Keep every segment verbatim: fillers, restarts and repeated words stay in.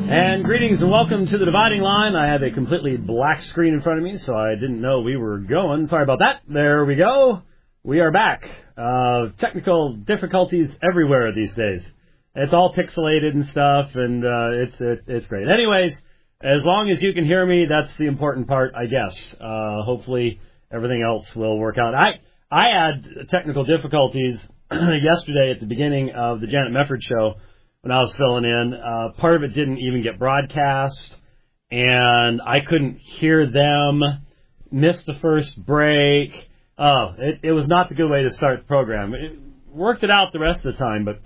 And greetings and welcome to the Dividing Line. I have a completely black screen in front of me, so I didn't know we were going. Sorry about that. There we go. We are back. Uh, technical difficulties everywhere these days. It's all pixelated and stuff, and uh, it's it, it's great. Anyways, as long as you can hear me, that's the important part, I guess. Uh, hopefully everything else will work out. I I had technical difficulties yesterday at the beginning of the Janet Mefford show. When I was filling in, uh, part of it didn't even get broadcast, and I couldn't hear them, missed the first break. Oh, it, it was not the good way to start the program. It worked it out the rest of the time, but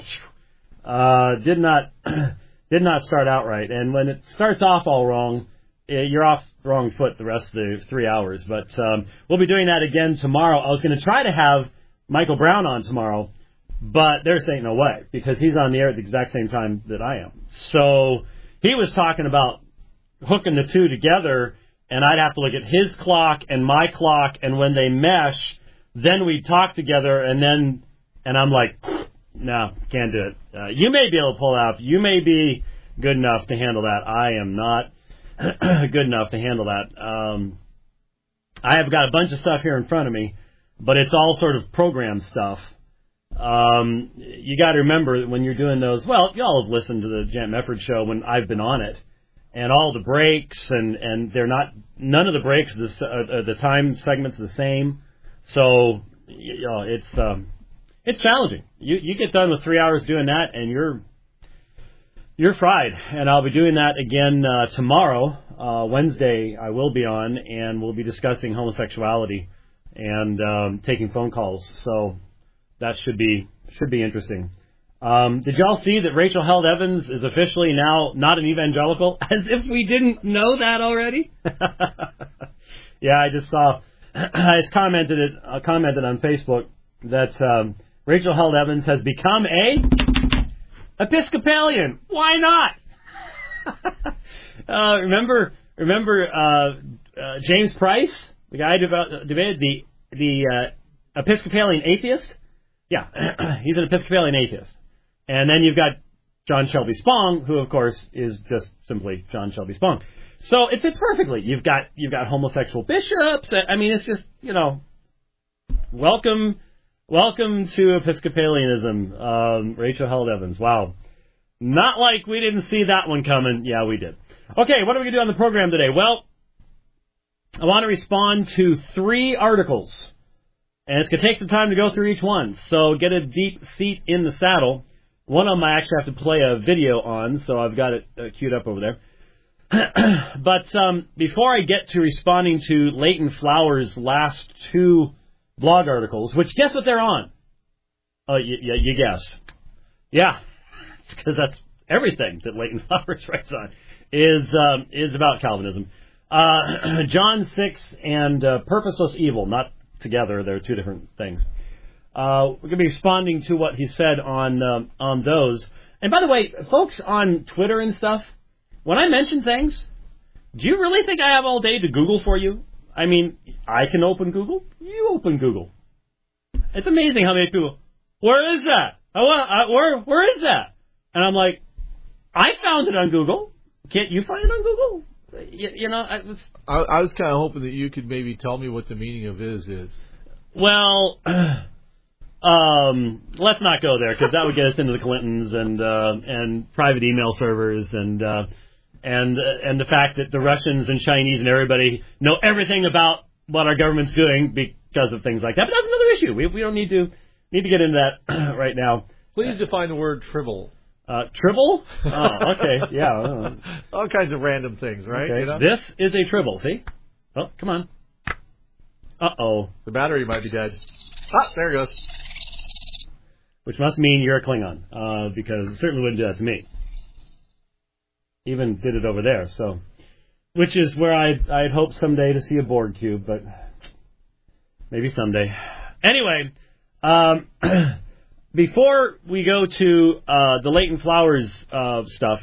uh, did not did not start out right. And when it starts off all wrong, you're off the wrong foot the rest of the three hours. But um, we'll be doing that again tomorrow. I was going to try to have Michael Brown on tomorrow, but they're saying no way, because he's on the air at the exact same time that I am. So he was talking about hooking the two together, and I'd have to look at his clock and my clock, and when they mesh, then we'd talk together, and then, and I'm like, no, can't do it. Uh, you may be able to pull it off. You may be good enough to handle that. I am not good enough to handle that. Um, I have got a bunch of stuff here in front of me, but it's all sort of program stuff. Um, you got to remember that when you're doing those, well, y'all have listened to the Janet Mefford show when I've been on it, and all the breaks, and, and they're not, none of the breaks, the, uh, the time segments are the same. So, you know, it's, um, it's challenging. You, you get done with three hours doing that, and you're, you're fried. And I'll be doing that again, uh, tomorrow, uh, Wednesday, I will be on, and we'll be discussing homosexuality and, um, taking phone calls. So, that should be should be interesting. Um, did y'all see that Rachel Held Evans is officially now not an evangelical? As if we didn't know that already. Yeah, I just saw. I just commented it. Uh, commented on Facebook that um, Rachel Held Evans has become a Episcopalian. Why not? uh, remember, remember uh, uh, James Price, the guy who debated the the uh, Episcopalian atheist. Yeah, he's an Episcopalian atheist. And then you've got John Shelby Spong, who, of course, is just simply John Shelby Spong. So it fits perfectly. You've got you've got homosexual bishops. I mean, it's just, you know, welcome welcome to Episcopalianism, um, Rachel Held Evans. Wow. Not like we didn't see that one coming. Yeah, we did. Okay, what are we going to do on the program today? Well, I want to respond to three articles. And it's going to take some time to go through each one. So get a deep seat in the saddle. One of them I actually have to play a video on, so I've got it uh, queued up over there. But um, before I get to responding to Leighton Flowers' last two blog articles, which guess what they're on? Oh, you, you, you guess. Yeah, because that's everything that Leighton Flowers writes on is um, is about Calvinism. Uh, John six and uh, purposeless evil, not together. They're two different things. Uh, we're going to be responding to what he said on um, on those. And by the way, folks on Twitter and stuff, when I mention things, do you really think I have all day to Google for you? I mean, I can open Google. You open Google. It's amazing how many people, where is that? I want, I, where where is that? And I'm like, I found it on Google. Can't you find it on Google? You, you know, I was, I, I was kind of hoping that you could maybe tell me what the meaning of is is. Well, um, let's not go there, because that would get us into the Clintons and uh, and private email servers and uh, and uh, and the fact that the Russians and Chinese and everybody know everything about what our government's doing because of things like that. But that's another issue. We we don't need to need to get into that right now. Please define the word tribble. Uh, tribble? Oh, okay, yeah. Uh, All kinds of random things, right? Okay. You know? This is a tribble, see? Oh, come on. Uh-oh. The battery might be dead. Ah, there it goes. Which must mean you're a Klingon, uh, because it certainly wouldn't do that to me. Even did it over there, so. Which is where I'd, I'd hope someday to see a Borg cube, but maybe someday. Anyway, um... before we go to uh, the Leighton Flowers uh, stuff,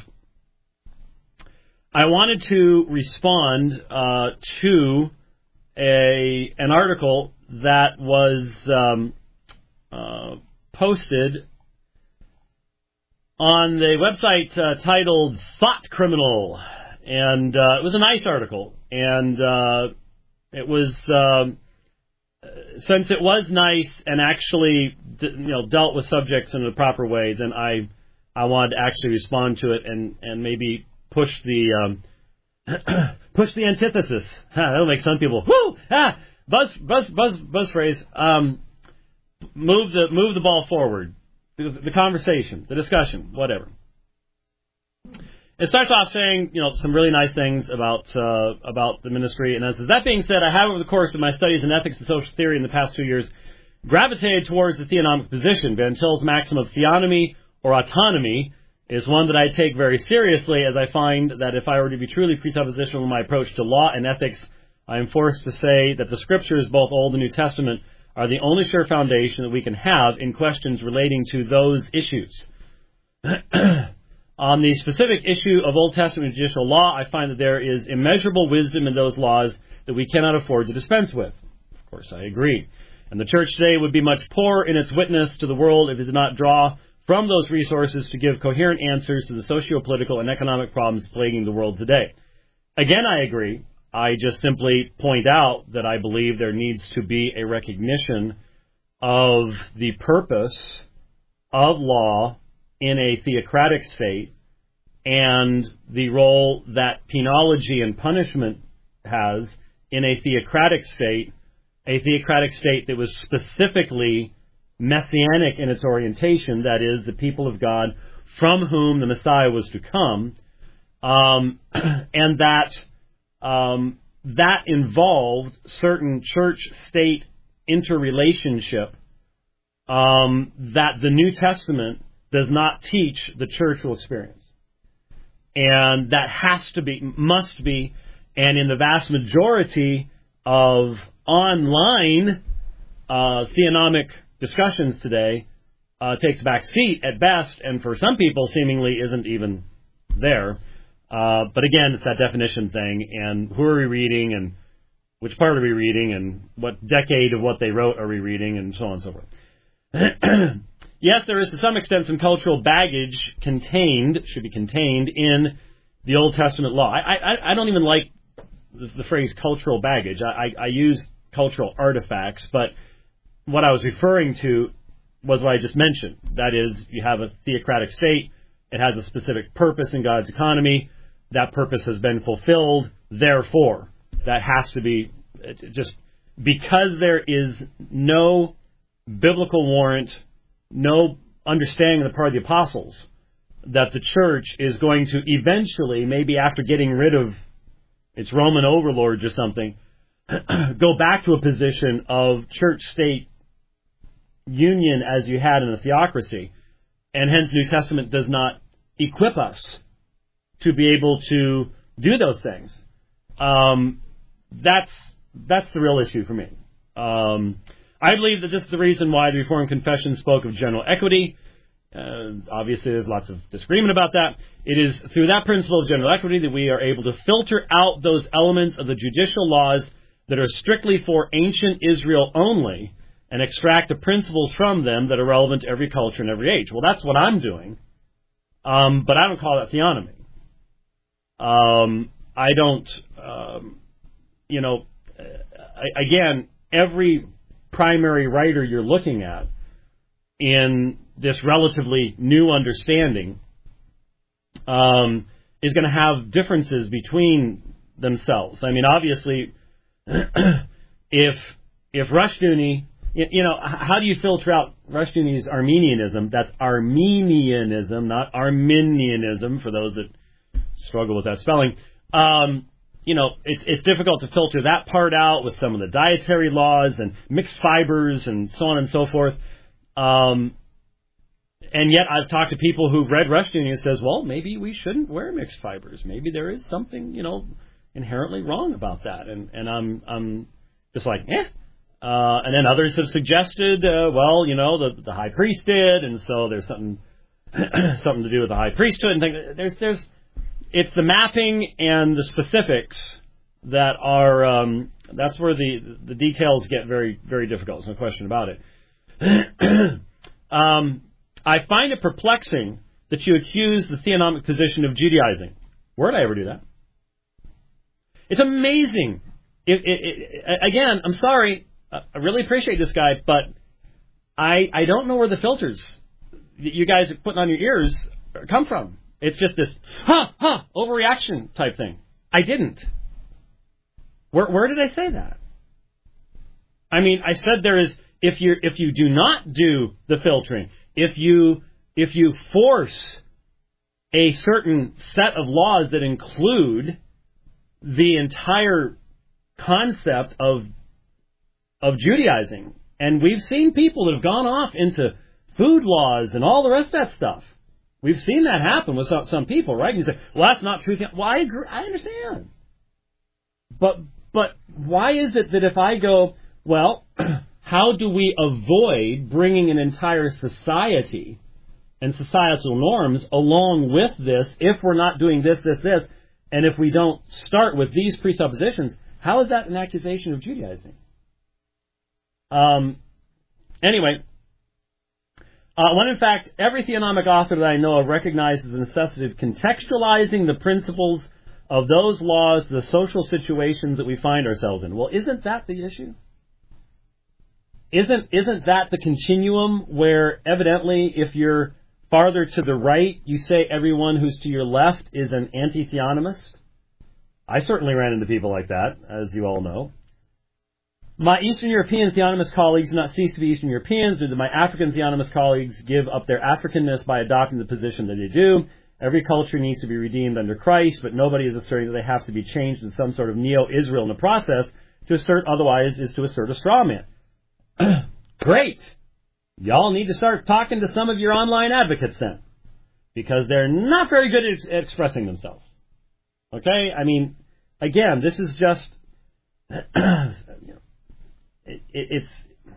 I wanted to respond uh, to a an article that was um, uh, posted on the website uh, titled Thought Criminal, and uh, it was a nice article, and uh, it was, um, since it was nice and actually you know dealt with subjects in a proper way, then I I wanted to actually respond to it and, and maybe push the um, push the antithesis. Huh, that'll make some people whoo ah buzz buzz buzz buzz phrase. Um, move the move the ball forward, the, the conversation, the discussion, whatever. It starts off saying, you know, some really nice things about uh, about the ministry, and it says, that being said, I have over the course of my studies in ethics and social theory in the past two years gravitated towards the theonomic position. Van Til's maxim of theonomy or autonomy is one that I take very seriously, as I find that if I were to be truly presuppositional in my approach to law and ethics, I am forced to say that the Scriptures, both Old and New Testament, are the only sure foundation that we can have in questions relating to those issues. On the specific issue of Old Testament judicial law, I find that there is immeasurable wisdom in those laws that we cannot afford to dispense with. Of course, I agree. And the church today would be much poorer in its witness to the world if it did not draw from those resources to give coherent answers to the socio-political and economic problems plaguing the world today. Again, I agree. I just simply point out that I believe there needs to be a recognition of the purpose of law in a theocratic state and the role that penology and punishment has in a theocratic state, a theocratic state that was specifically messianic in its orientation, that is, the people of God from whom the Messiah was to come, um, and that um, that involved certain church-state interrelationship um, that the New Testament does not teach the church will experience. And that has to be, must be, and in the vast majority of online uh, theonomic discussions today, uh, takes a back seat at best, and for some people seemingly isn't even there. Uh, but again, it's that definition thing, and who are we reading, and which part are we reading, and what decade of what they wrote are we reading, and so on and so forth. Yes, there is to some extent some cultural baggage contained, should be contained in the Old Testament law. I, I, I don't even like the, the phrase cultural baggage. I, I, I use cultural artifacts, but what I was referring to was what I just mentioned. That is, you have a theocratic state. It has a specific purpose in God's economy. That purpose has been fulfilled. Therefore, that has to be just because there is no biblical warrant, no understanding on the part of the apostles that the church is going to eventually, maybe after getting rid of its Roman overlords or something, go back to a position of church-state union as you had in a theocracy. And hence, New Testament does not equip us to be able to do those things. Um, that's that's the real issue for me. Um, I believe that this is the reason why the Reformed Confession spoke of general equity. Uh, obviously, there's lots of disagreement about that. It is through that principle of general equity that we are able to filter out those elements of the judicial laws that are strictly for ancient Israel only and extract the principles from them that are relevant to every culture and every age. Well, that's what I'm doing, um, but I don't call that theonomy. Um, I don't, um, you know, I, again, every primary writer you're looking at in this relatively new understanding um, is going to have differences between themselves. I mean, obviously, if if Rushdoony, you, you know, how do you filter out Rushdoony's Armenianism? That's Armenianism, not Arminianism, for those that struggle with that spelling. Um, you know, it's it's difficult to filter that part out with some of the dietary laws and mixed fibers and so on and so forth. Um, and yet I've talked to people who've read Rushdoony and says, well, maybe we shouldn't wear mixed fibers. Maybe there is something, you know, inherently wrong about that. And, and I'm I'm just like, eh. Uh, and then others have suggested, uh, well, you know, the the high priest did, and so there's something something to do with the high priesthood and things. There's there's it's the mapping and the specifics that are um, that's where the the details get very very difficult. There's no question about it. um, I find it perplexing that you accuse the theonomic position of Judaizing. Where did I ever do that? It's amazing. It, it, it, again, I'm sorry. I really appreciate this guy, but I I don't know where the filters that you guys are putting on your ears come from. It's just this, huh, huh, overreaction type thing. I didn't. Where where did I say that? I mean, I said there is, if you if you do not do the filtering, if you if you force a certain set of laws that include the entire concept of of Judaizing, and we've seen people that have gone off into food laws and all the rest of that stuff. We've seen that happen with some, some people, right? And you say, well, that's not true. Well, I agree. I understand. But but why is it that if I go, well, how do we avoid bringing an entire society and societal norms along with this if we're not doing this, this, this, and if we don't start with these presuppositions, how is that an accusation of Judaizing? Um. Anyway, uh, when in fact every theonomic author that I know of recognizes the necessity of contextualizing the principles of those laws, the social situations that we find ourselves in. Well, isn't that the issue? Isn't isn't that the continuum where evidently if you're farther to the right, you say everyone who's to your left is an anti-theonomist? I certainly ran into people like that, as you all know. My Eastern European theonomist colleagues do not cease to be Eastern Europeans, nor do my African theonomist colleagues give up their Africanness by adopting the position that they do. Every culture needs to be redeemed under Christ, but nobody is asserting that they have to be changed to some sort of neo-Israel in the process. To assert otherwise is to assert a straw man. Great! Y'all need to start talking to some of your online advocates then, because they're not very good at ex- expressing themselves. Okay? I mean, again, this is just... you know, It, it, it's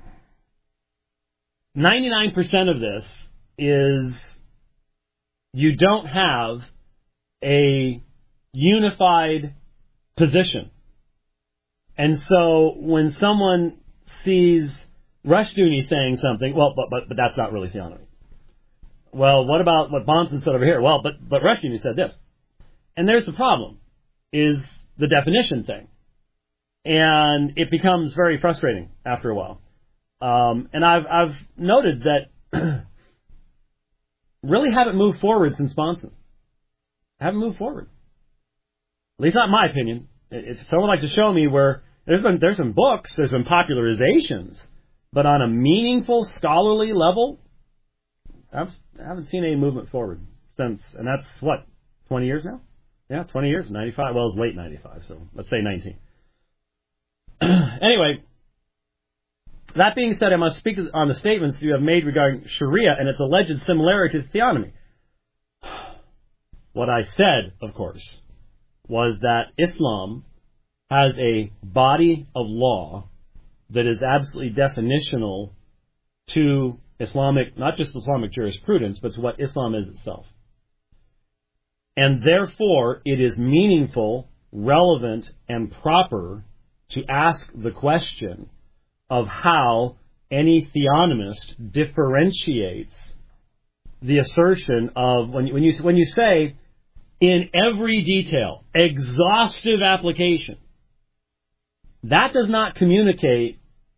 ninety-nine percent of this is you don't have a unified position. And so when someone sees Rushdoony saying something, well, but, but, but that's not really theonomy. Well, what about what Bahnsen said over here? Well, but, but Rushdoony said this. And there's the problem, is the definition thing. And it becomes very frustrating after a while. Um, and I've I've noted that really haven't moved forward since Bahnsen. Haven't moved forward. At least not in my opinion. If someone would like to show me where there's been there's been books, there's been popularizations, but on a meaningful scholarly level, I've, I haven't seen any movement forward since. And that's what, twenty years now? Yeah, twenty years, ninety-five. Well, it was late ninety-five, so let's say nineteen. Anyway, that being said, I must speak on the statements you have made regarding Sharia and its alleged similarity to theonomy. What I said, of course, was that Islam has a body of law that is absolutely definitional to Islamic, not just Islamic jurisprudence, but to what Islam is itself. And therefore, it is meaningful, relevant, and proper to ask the question of how any theonomist differentiates the assertion of, when you, when you, when you say, in every detail, exhaustive application, that does not communicate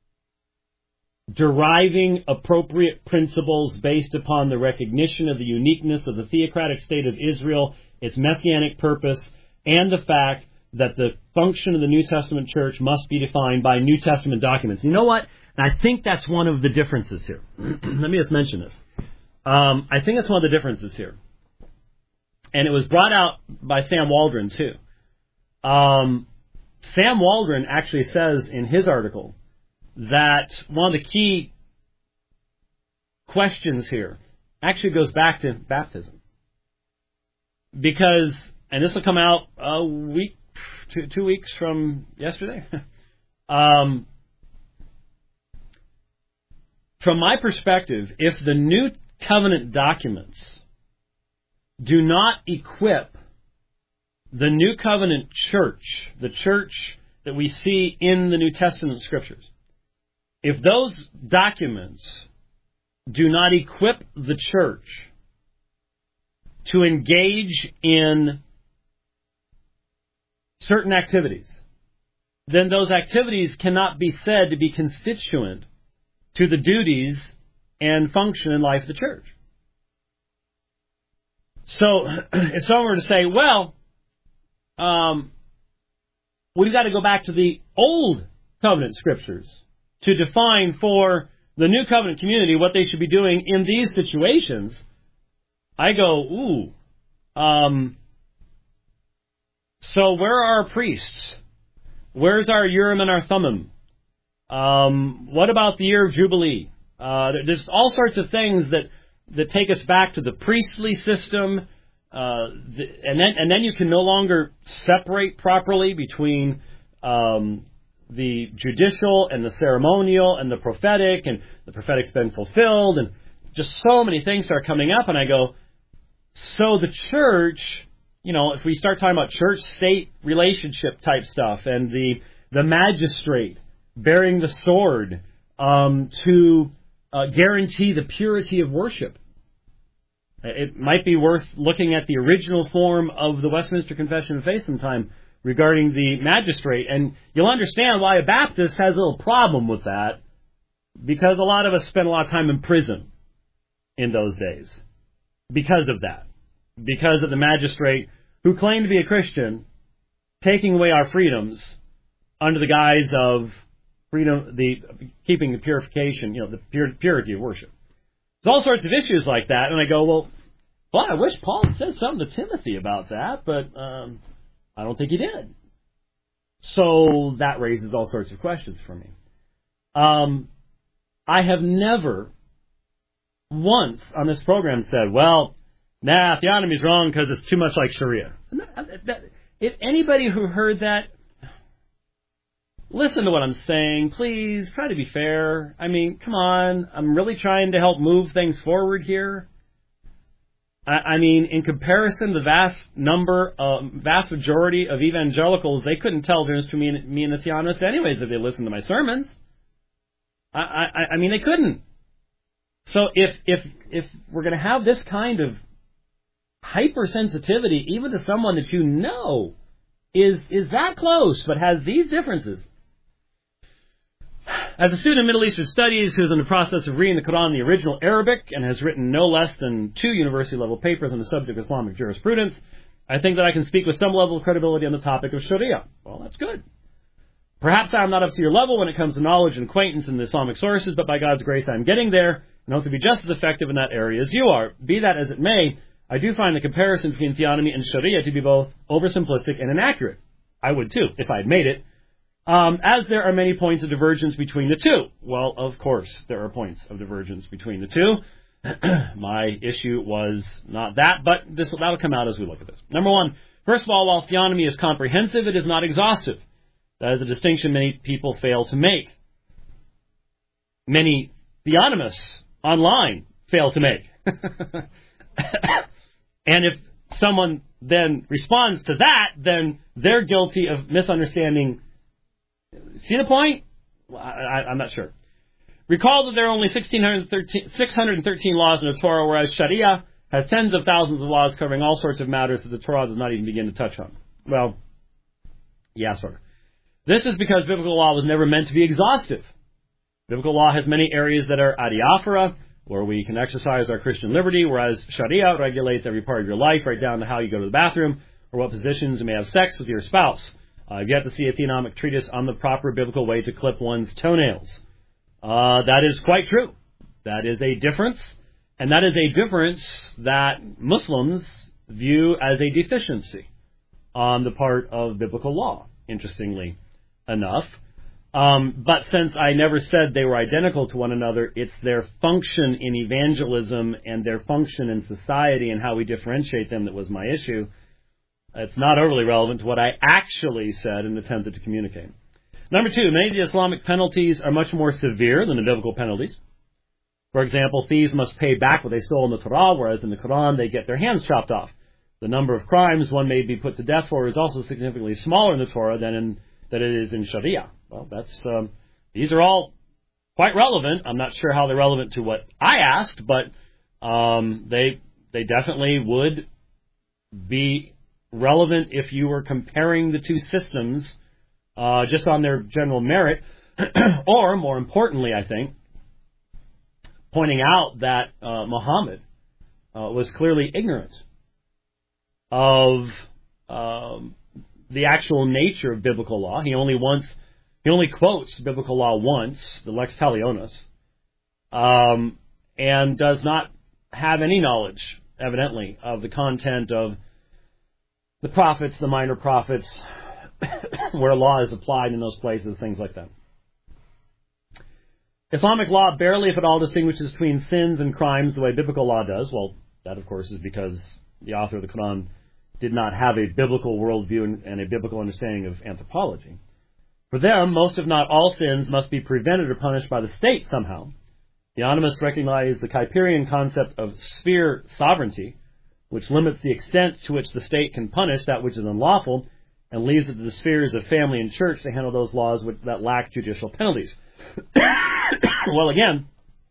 deriving appropriate principles based upon the recognition of the uniqueness of the theocratic state of Israel, its messianic purpose, and the fact that the function of the New Testament church must be defined by New Testament documents. You know what? I think that's one of the differences here. Let me just mention this. Um, I think that's one of the differences here. And it was brought out by Sam Waldron, too. Um, Sam Waldron actually says in his article that one of the key questions here actually goes back to baptism. Because, and this will come out a week, two, two weeks from yesterday. um, from my perspective, if the New Covenant documents do not equip the New Covenant church, the church that we see in the New Testament scriptures, if those documents do not equip the church to engage in certain activities, then those activities cannot be said to be constituent to the duties and function in life of the church. So if someone were to say, well, um, we've got to go back to the old covenant scriptures to define for the new covenant community what they should be doing in these situations, I go, ooh, um, so where are our priests? Where's our Urim and our Thummim? Um, what about the year of Jubilee? Uh, there's all sorts of things that, that take us back to the priestly system, uh, the, and then and then you can no longer separate properly between um, the judicial and the ceremonial and the prophetic, and the prophetic's been fulfilled, and just so many things start coming up, and I go, so the church, you know, if we start talking about church-state relationship type stuff, and the the magistrate bearing the sword um, to uh, guarantee the purity of worship, it might be worth looking at the original form of the Westminster Confession of Faith sometime regarding the magistrate, and you'll understand why a Baptist has a little problem with that, because a lot of us spent a lot of time in prison in those days because of that, because of the magistrate who claimed to be a Christian taking away our freedoms under the guise of freedom, the keeping the purification, you know, the pure, purity of worship. There's all sorts of issues like that, and I go, well, well, I wish Paul had said something to Timothy about that, but um, I don't think he did. So that raises all sorts of questions for me. Um, I have never once on this program said, well, nah, theonomy's wrong because it's too much like Sharia. If anybody who heard that, listen to what I'm saying. Please, try to be fair. I mean, come on. I'm really trying to help move things forward here. I, I mean, in comparison to the vast number, uh, vast majority of evangelicals, they couldn't tell the difference between me and, me and a theonomist anyways if they listened to my sermons. I, I, I mean, they couldn't. So if if if we're going to have this kind of hypersensitivity, even to someone that you know is is that close but has these differences. As a student of Middle Eastern Studies who's in the process of reading the Quran in the original Arabic and has written no less than two university-level papers on the subject of Islamic jurisprudence, I think that I can speak with some level of credibility on the topic of Sharia. Well, that's good. Perhaps I'm not up to your level when it comes to knowledge and acquaintance in the Islamic sources, but by God's grace I'm getting there, and hope to be just as effective in that area as you are. Be that as it may, I do find the comparison between theonomy and Sharia to be both oversimplistic and inaccurate. I would too, if I had made it. Um, as there are many points of divergence between the two. Well, of course, there are points of divergence between the two. My issue was not that, but this that'll come out as we look at this. Number one, first of all, while theonomy is comprehensive, it is not exhaustive. That is a distinction many people fail to make. Many theonomists online fail to make. And if someone then responds to that, then they're guilty of misunderstanding. See the point? Well, I, I'm not sure. Recall that there are only six hundred thirteen laws in the Torah, whereas Sharia has tens of thousands of laws covering all sorts of matters that the Torah does not even begin to touch on. Well, yeah, sort of. This is because biblical law was never meant to be exhaustive. Biblical law has many areas that are adiaphora, where we can exercise our Christian liberty, whereas Sharia regulates every part of your life, right down to how you go to the bathroom, or what positions you may have sex with your spouse. Uh, I've yet to see a theonomic treatise on the proper biblical way to clip one's toenails. Uh, that is quite true. That is a difference, and that is a difference that Muslims view as a deficiency on the part of biblical law, interestingly enough. Um, but since I never said they were identical to one another, it's their function in evangelism and their function in society and how we differentiate them that was my issue. It's not overly relevant to what I actually said and attempted to communicate. Number two, many of the Islamic penalties are much more severe than the biblical penalties. For example, thieves must pay back what they stole in the Torah, whereas in the Quran they get their hands chopped off. The number of crimes one may be put to death for is also significantly smaller in the Torah than in than it is in Sharia. Well, that's um, these are all quite relevant. I'm not sure how they're relevant to what I asked, but um, they they definitely would be relevant if you were comparing the two systems uh, just on their general merit, or more importantly, I think, pointing out that uh, Muhammad uh, was clearly ignorant of um, the actual nature of biblical law. He only once, he only quotes biblical law once, the Lex Talionis, um, and does not have any knowledge, evidently, of the content of the prophets, the minor prophets, where law is applied in those places, things like that. Islamic law barely, if at all, distinguishes between sins and crimes the way biblical law does. Well, that, of course, is because the author of the Quran did not have a biblical worldview and a biblical understanding of anthropology. For them, most if not all sins must be prevented or punished by the state somehow. The Animists recognize the Kuyperian concept of sphere sovereignty, which limits the extent to which the state can punish that which is unlawful, and leaves it to the spheres of family and church to handle those laws which, that lack judicial penalties. Well, again,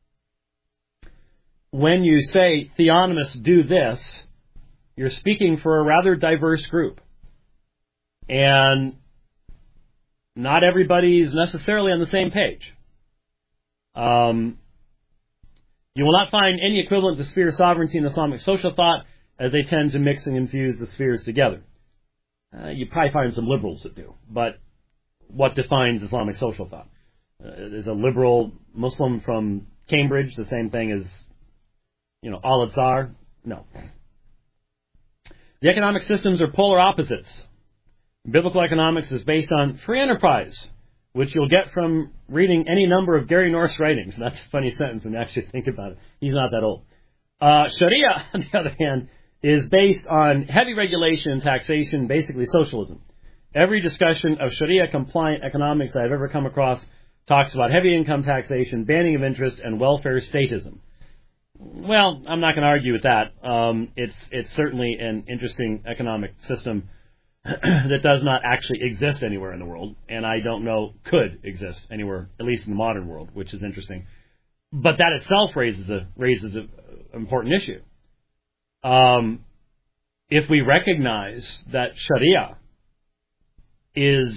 when you say theonomists do this, you're speaking for a rather diverse group. And not everybody is necessarily on the same page. Um, you will not find any equivalent to sphere sovereignty in Islamic social thought, as they tend to mix and infuse the spheres together. Uh, you probably find some liberals that do. But what defines Islamic social thought? Uh, is a liberal Muslim from Cambridge the same thing as, you know, Al-Azhar? No. The economic systems are polar opposites. Biblical economics is based on free enterprise, which you'll get from reading any number of Gary North's writings. That's a funny sentence when you actually think about it. He's not that old. Uh, Sharia, on the other hand, is based on heavy regulation and taxation, basically socialism. Every discussion of Sharia-compliant economics I've ever come across talks about heavy income taxation, banning of interest, and welfare statism. Well, I'm not going to argue with that. Um, it's it's certainly an interesting economic system that does not actually exist anywhere in the world, and I don't know could exist anywhere, at least in the modern world, which is interesting. But that itself raises a raises an important issue. Um, if we recognize that Sharia is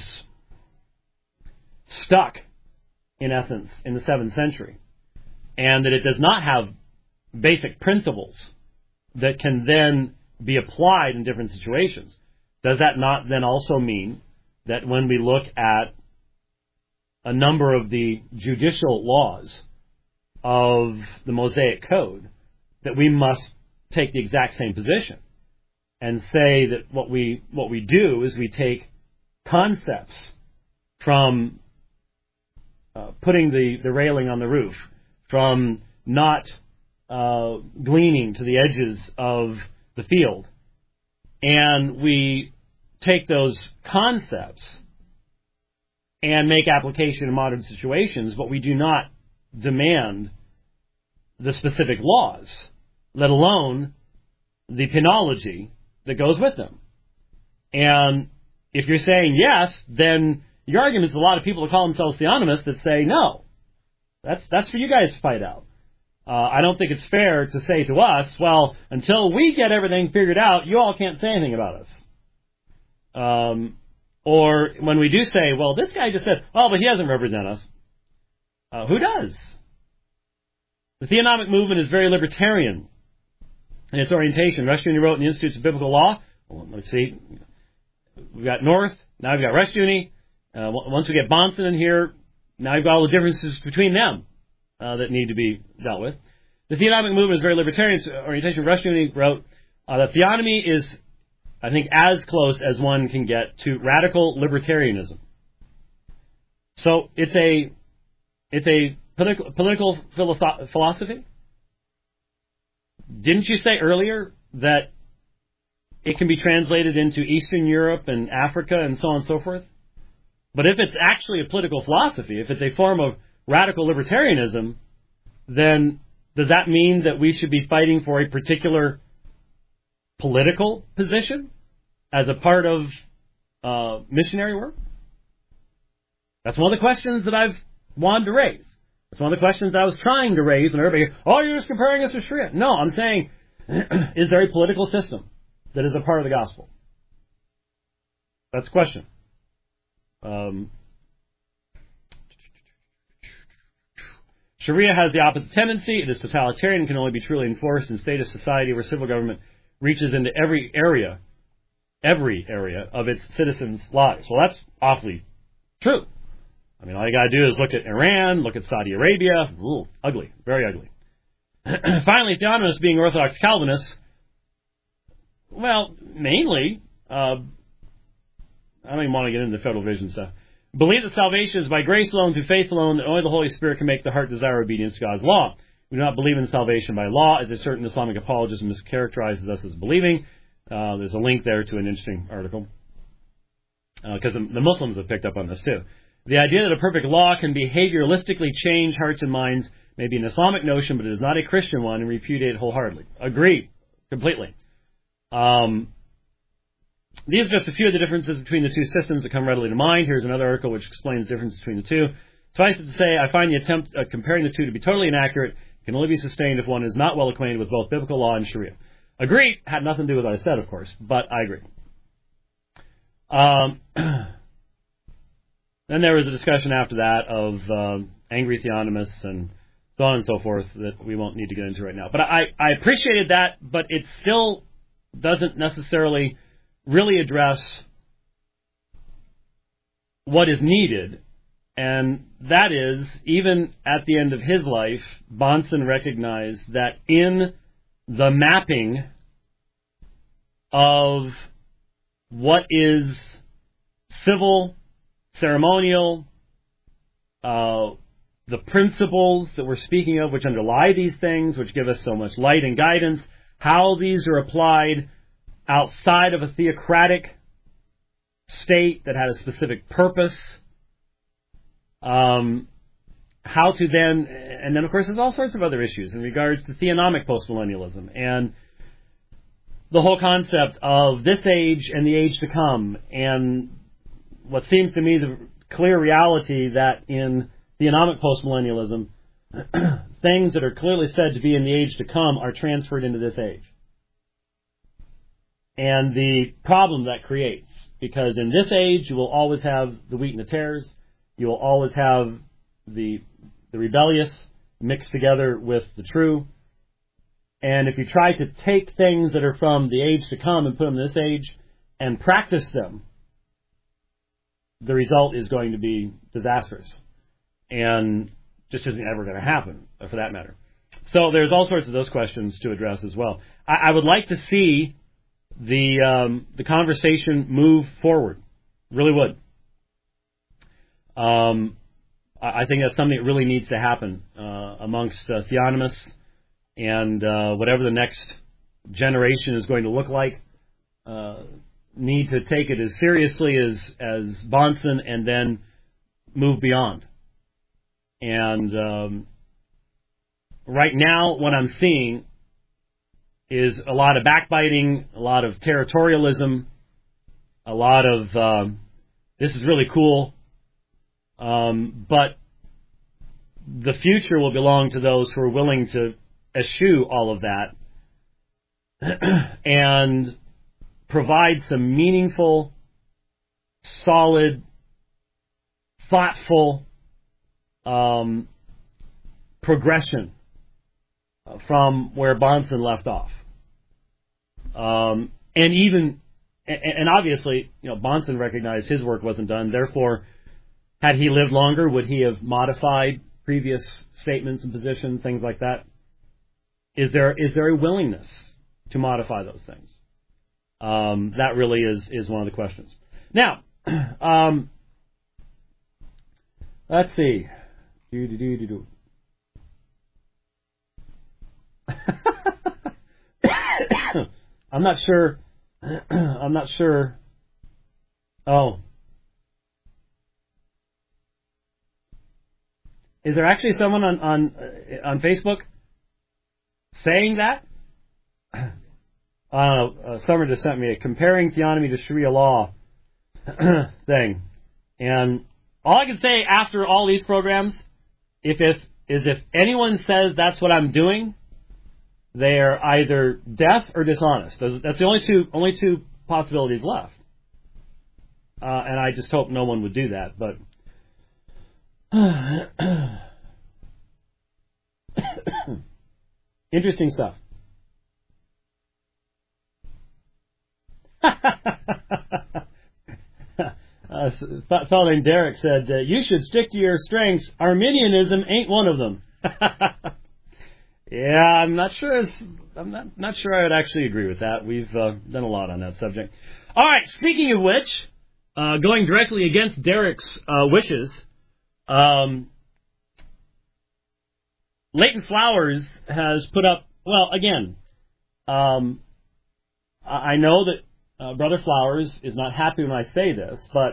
stuck, in essence, in the seventh century, and that it does not have basic principles that can then be applied in different situations, does that not then also mean that when we look at a number of the judicial laws of the Mosaic Code, that we must take the exact same position and say that what we what we do is we take concepts from uh, putting the, the railing on the roof, from not uh, gleaning to the edges of the field, and we take those concepts and make application in modern situations, but we do not demand the specific laws, let alone the penology that goes with them. And if you're saying yes, then your argument is a lot of people who call themselves theonomists that say no. That's that's for you guys to fight out. Uh, I don't think it's fair to say to us, well, until we get everything figured out, you all can't say anything about us. Um, or when we do say, well, this guy just said, oh, but he doesn't represent us. Uh, who does? The theonomic movement is very libertarian in its orientation. Rushdoony wrote in the Institutes of Biblical Law. Well, let's see. We've got North. Now we've got Rushdoony. Uh, once we get Bonson in here, now we've got all the differences between them uh, that need to be dealt with. The theonomic movement is very libertarian in its orientation. Rushdoony wrote uh, that theonomy is, I think, as close as one can get to radical libertarianism. So it's a it's a political, political philosoph- philosophy. Didn't you say earlier that it can be translated into Eastern Europe and Africa and so on and so forth? But if it's actually a political philosophy, if it's a form of radical libertarianism, then does that mean that we should be fighting for a particular political position as a part of uh, missionary work? That's one of the questions that I've wanted to raise. That's one of the questions I was trying to raise, and everybody, oh, you're just comparing us to Sharia. No, I'm saying, is there a political system that is a part of the gospel? That's the question. Um, Sharia has the opposite tendency. It is totalitarian and can only be truly enforced in state of society where civil government reaches into every area, every area of its citizens' lives. Well, that's awfully true. I mean, all you got to do is look at Iran, look at Saudi Arabia. Ooh, ugly, very ugly. Finally, theonomists, being Orthodox Calvinists, well, mainly, uh, I don't even want to get into the federal vision stuff, believe that salvation is by grace alone, through faith alone, that only the Holy Spirit can make the heart desire obedience to God's law. We do not believe in salvation by law, as a certain Islamic apologist mischaracterizes us as believing. Uh, there's a link there to an interesting article, because uh, the Muslims have picked up on this too. The idea that a perfect law can behavioralistically change hearts and minds may be an Islamic notion, but it is not a Christian one, and repudiate it wholeheartedly. Agree, completely. Um, these are just a few of the differences between the two systems that come readily to mind. Here's another article which explains the difference between the two. Suffice it to say, I find the attempt at comparing the two to be totally inaccurate. It can only be sustained if one is not well acquainted with both biblical law and Sharia. Agree, had nothing to do with what I said, of course, but I agree. Um, then there was a discussion after that of um, angry theonomists and so on and so forth that we won't need to get into right now. But I, I appreciated that, but it still doesn't necessarily really address what is needed, and that is, even at the end of his life, Bahnsen recognized that in the mapping of what is civil, ceremonial, uh, the principles that we're speaking of, which underlie these things, which give us so much light and guidance, how these are applied outside of a theocratic state that had a specific purpose, um, how to then, and then of course there's all sorts of other issues in regards to theonomic postmillennialism and the whole concept of this age and the age to come, and what seems to me the clear reality that in theonomic postmillennialism, things that are clearly said to be in the age to come are transferred into this age. And the problem that creates, because in this age you will always have the wheat and the tares, you will always have the the rebellious mixed together with the true. And if you try to take things that are from the age to come and put them in this age and practice them, the result is going to be disastrous. And just isn't ever going to happen, for that matter. So there's all sorts of those questions to address as well. I, I would like to see the um, the conversation move forward. Really would. Um, I, I think that's something that really needs to happen uh, amongst uh, theonomists and uh, whatever the next generation is going to look like. Uh, need to take it as seriously as, as Bahnsen and then move beyond. And um, right now, what I'm seeing is a lot of backbiting, a lot of territorialism, a lot of, um, this is really cool, um, but the future will belong to those who are willing to eschew all of that and provide some meaningful, solid, thoughtful um, progression from where Bahnsen left off. Um, and even, and, and obviously, you know, Bahnsen recognized his work wasn't done. Therefore, had he lived longer, would he have modified previous statements and positions, things like that? Is there is there a willingness to modify those things? Um, that really is, is one of the questions. Now, um, let's see. Do, do, do, do, do. I'm not sure. I'm not sure. Oh. Is there actually someone on, on, uh, on Facebook saying that? Uh, uh, Summer just sent me a comparing theonomy to Sharia law thing. And all I can say after all these programs, if, if is if anyone says that's what I'm doing, They are either deaf or dishonest. Those, that's the only two only two possibilities left. Uh, and I just hope no one would do that. But interesting stuff. Uh, a fellow named Derek said, uh, you should stick to your strengths. Arminianism ain't one of them. Yeah, I'm not sure. It's, I'm not not sure I would actually agree with that. We've uh, done a lot on that subject. All right, speaking of which, uh, going directly against Derek's uh, wishes, um, Leighton Flowers has put up, well, again, um, I know that Uh, Brother Flowers is not happy when I say this, but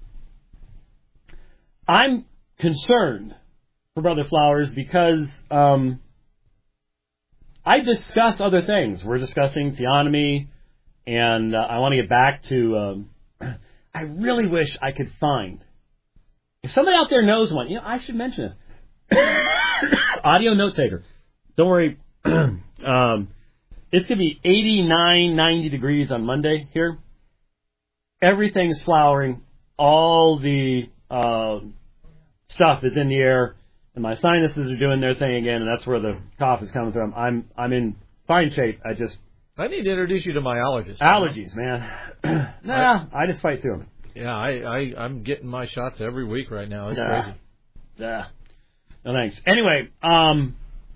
I'm concerned for Brother Flowers because um, I discuss other things. We're discussing theonomy, and uh, I want to get back to, um, I really wish I could find, if somebody out there knows one, you know, I should mention this. Audio note taker. Don't worry. um, It's going to be eighty-nine, ninety degrees on Monday here. Everything's flowering. All the uh, stuff is in the air, and my sinuses are doing their thing again, and that's where the cough is coming from. I'm I'm in fine shape. I just I need to introduce you to my allergist. Allergies, man. nah, I, I just fight through them. Yeah, I, I I'm getting my shots every week right now. It's yeah. crazy. Yeah. No thanks. Anyway, um.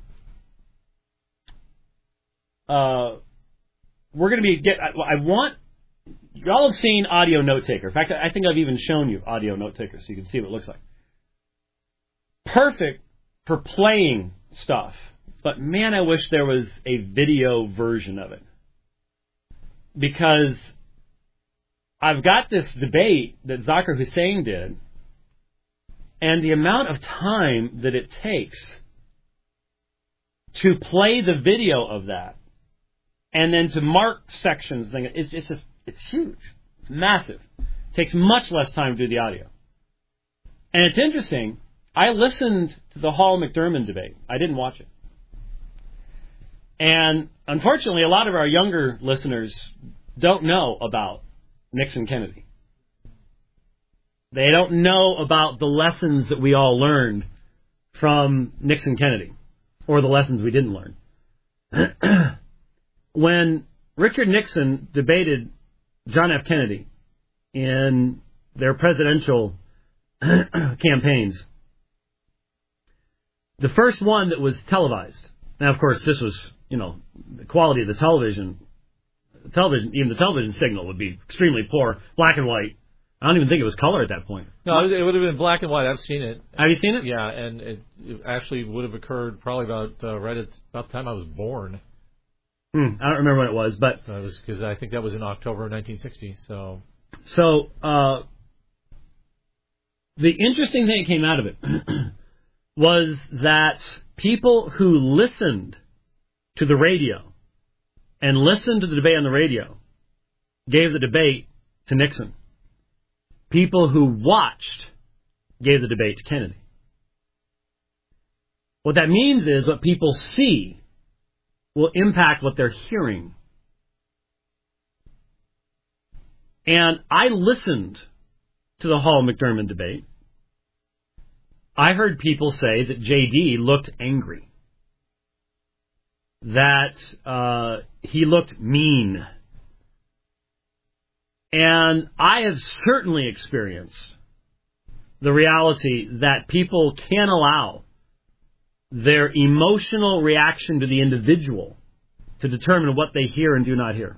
Uh, we're going to be get. I, I want y'all have seen Audio Note Taker. In fact, I think I've even shown you Audio Note Taker, so you can see what it looks like. Perfect for playing stuff, but man, I wish there was a video version of it, because I've got this debate that Zakir Hussain did, and the amount of time that it takes to play the video of that. And then to mark sections, it's it's just, it's huge, it's massive. It takes much less time to do the audio. And it's interesting. I listened to the Hall McDermott debate. I didn't watch it. And unfortunately, a lot of our younger listeners don't know about Nixon Kennedy. They don't know about the lessons that we all learned from Nixon Kennedy, or the lessons we didn't learn. When Richard Nixon debated John F. Kennedy in their presidential campaigns, the first one that was televised, now of course this was, you know, the quality of the television, television, even the television signal would be extremely poor, black and white. I don't even think it was color at that point. No, it, was, it would have been black and white. I've seen it. Have you seen it? Yeah, and it, it actually would have occurred probably about uh, right at about the time I was born. Hmm, I don't remember when it was, but so it was because I think that was in October of nineteen sixty. So, so uh, the interesting thing that came out of it was that people who listened to the radio and listened to the debate on the radio gave the debate to Nixon. People who watched gave the debate to Kennedy. What that means is what people see will impact what they're hearing. And I listened to the Hall McDermott debate. I heard people say that J D looked angry, that uh, he looked mean. And I have certainly experienced the reality that people can allow their emotional reaction to the individual to determine what they hear and do not hear.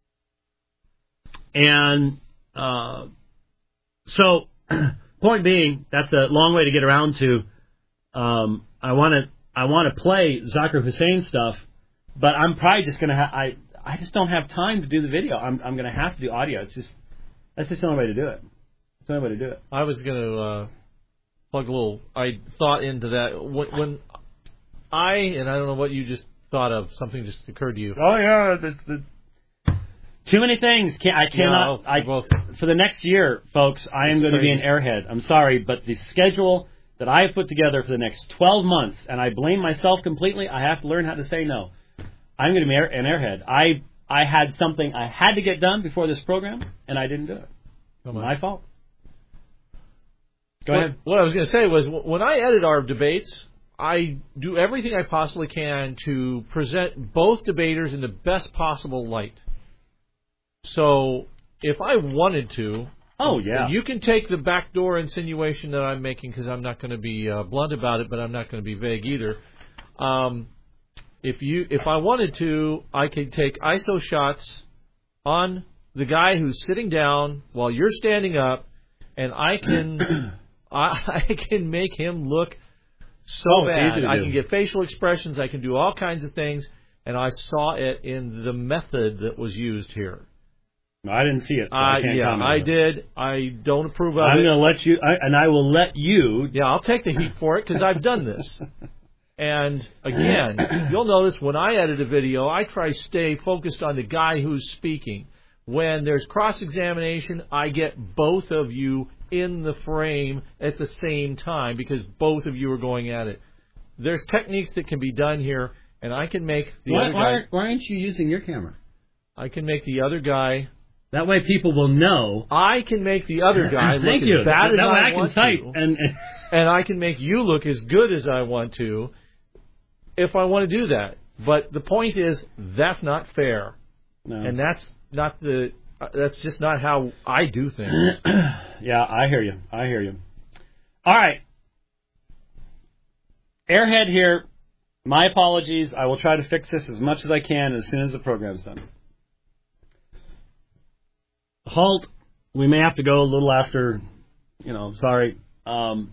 And uh, so, point being, that's a long way to get around to. Um, I want to I want to play Zakir Hussain stuff, but I'm probably just going to ha- I I just don't have time to do the video. I'm I'm going to have to do audio. It's just that's just the only way to do it. It's the only way to do it. I was going to uh, plug a little I thought into that when, when I and I don't know what you just thought of. Something just occurred to you. Oh yeah, the, the, too many things. Can't, I cannot. Yeah, I both. For the next year, folks, I am going to be an airhead. I'm sorry, but the schedule that I have put together for the next twelve months, and I blame myself completely. I have to learn how to say no. I'm going to be an airhead. I I had something I had to get done before this program, and I didn't do it. My fault. Go what, ahead. What I was going to say was, when I edit our debates, I do everything I possibly can to present both debaters in the best possible light. So if I wanted to, oh yeah, you can take the backdoor insinuation that I'm making, because I'm not going to be uh, blunt about it, but I'm not going to be vague either. Um, if you, if I wanted to, I could take I S O shots on the guy who's sitting down while you're standing up, and I can, I, I can make him look so oh, bad. I can get facial expressions. I can do all kinds of things, and I saw it in the method that was used here. No, I didn't see it. So uh, I can't yeah, comment I on it. did. I don't approve of I'm it. I'm going to let you, I, and I will let you. Yeah, I'll take the heat for it, because I've done this. And again, you'll notice when I edit a video, I try to stay focused on the guy who's speaking. When there's cross-examination, I get both of you in the frame at the same time, because both of you are going at it. There's techniques that can be done here, and I can make the why, other guy... Why, why aren't you using your camera? I can make the other guy... That way people will know. I can make the other guy look Thank as you. bad that, as that way I, I want can type to. And, and, and I can make you look as good as I want to, if I want to do that. But the point is, that's not fair. No. And that's not the... Uh, that's just not how I do things. Yeah, I hear you. I hear you. All right. Airhead here. My apologies. I will try to fix this as much as I can as soon as the program's done. Halt. We may have to go a little after, you know, sorry. Um,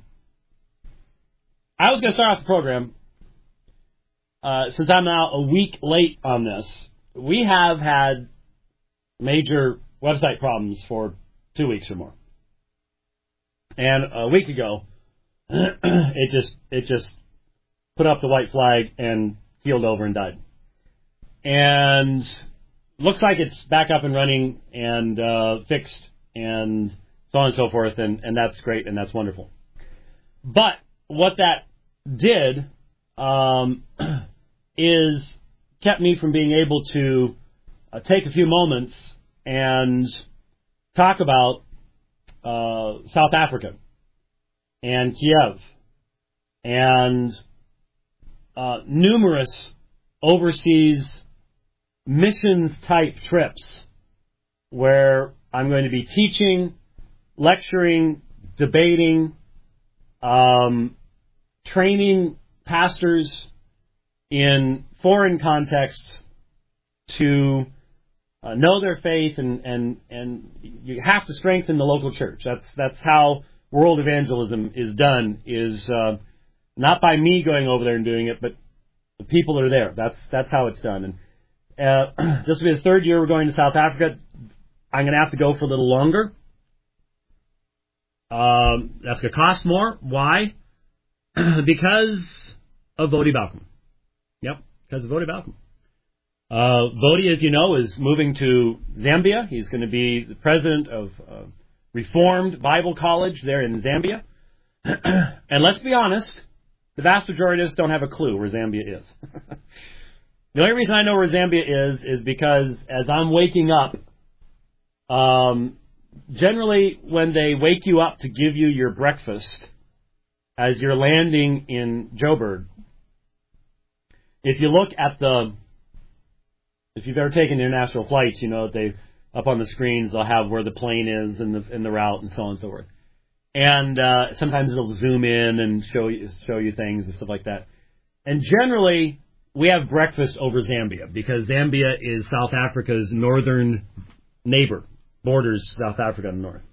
I was going to start off the program. Uh, since I'm now a week late on this, we have had major website problems for two weeks or more. And a week ago, it just it just put up the white flag and keeled over and died. And looks like it's back up and running and uh, fixed and so on and so forth, and, and that's great and that's wonderful. But what that did um, is kept me from being able to uh, take a few moments and talk about uh, South Africa and Kiev and uh, numerous overseas missions-type trips where I'm going to be teaching, lecturing, debating, um, training pastors in foreign contexts to uh, know their faith, and, and, and you have to strengthen the local church. That's that's how world evangelism is done, is uh, not by me going over there and doing it, but the people are there. That's that's how it's done. And uh, this will be the third year we're going to South Africa. I'm going to have to go for a little longer. Um, that's going to cost more. Why? Because of Voddie Baucham. Yep, because of Voddie Baucham. Uh, Voddie, as you know, is moving to Zambia. He's going to be the president of uh, Reformed Bible College there in Zambia. And let's be honest, the vast majority of us don't have a clue where Zambia is. The only reason I know where Zambia is is because as I'm waking up, um, generally when they wake you up to give you your breakfast as you're landing in Joburg, if you look at the, if you've ever taken international flights, you know they up on the screens they'll have where the plane is and the and the route and so on and so forth. And uh, sometimes it'll zoom in and show you show you things and stuff like that. And generally, we have breakfast over Zambia because Zambia is South Africa's northern neighbor, borders South Africa in the north.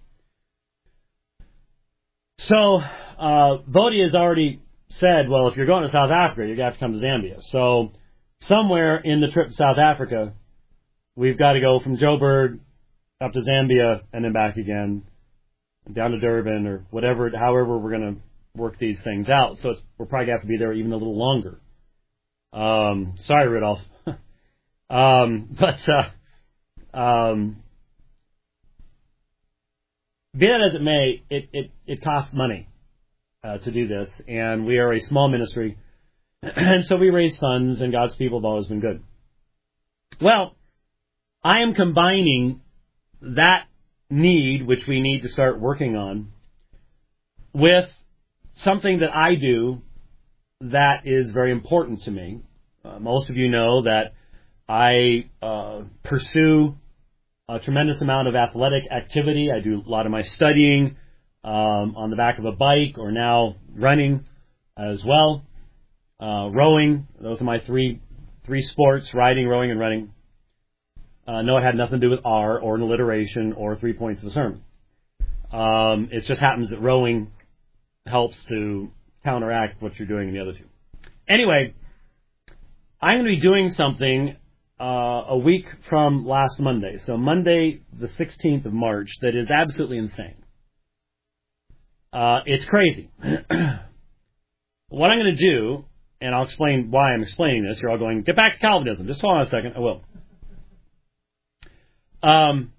So uh, Voddie has already said, well, if you're going to South Africa, you're going to have to come to Zambia. So somewhere in the trip to South Africa, we've got to go from Joburg up to Zambia and then back again, down to Durban or whatever, however we're going to work these things out. So it's, we're probably going to have to be there even a little longer. Um, sorry, Rudolph. um, but uh, um, be that as it may, it, it, it costs money uh, to do this, and we are a small ministry, and so we raise funds, and God's people have always been good. Well, I am combining that need, which we need to start working on, with something that I do that is very important to me. Uh, most of you know that I uh, pursue a tremendous amount of athletic activity. I do a lot of my studying um, on the back of a bike, or now running as well. Uh, rowing, those are my three three sports: riding, rowing, and running. Uh, no, it had nothing to do with R or an alliteration or three points of a sermon. Um, it just happens that rowing helps to counteract what you're doing in the other two. Anyway, I'm going to be doing something uh, a week from last Monday, so Monday the sixteenth of March, that is absolutely insane. Uh, it's crazy. What I'm going to do, and I'll explain why I'm explaining this. You're all going, get back to Calvinism. Just hold on a second. I will. Um,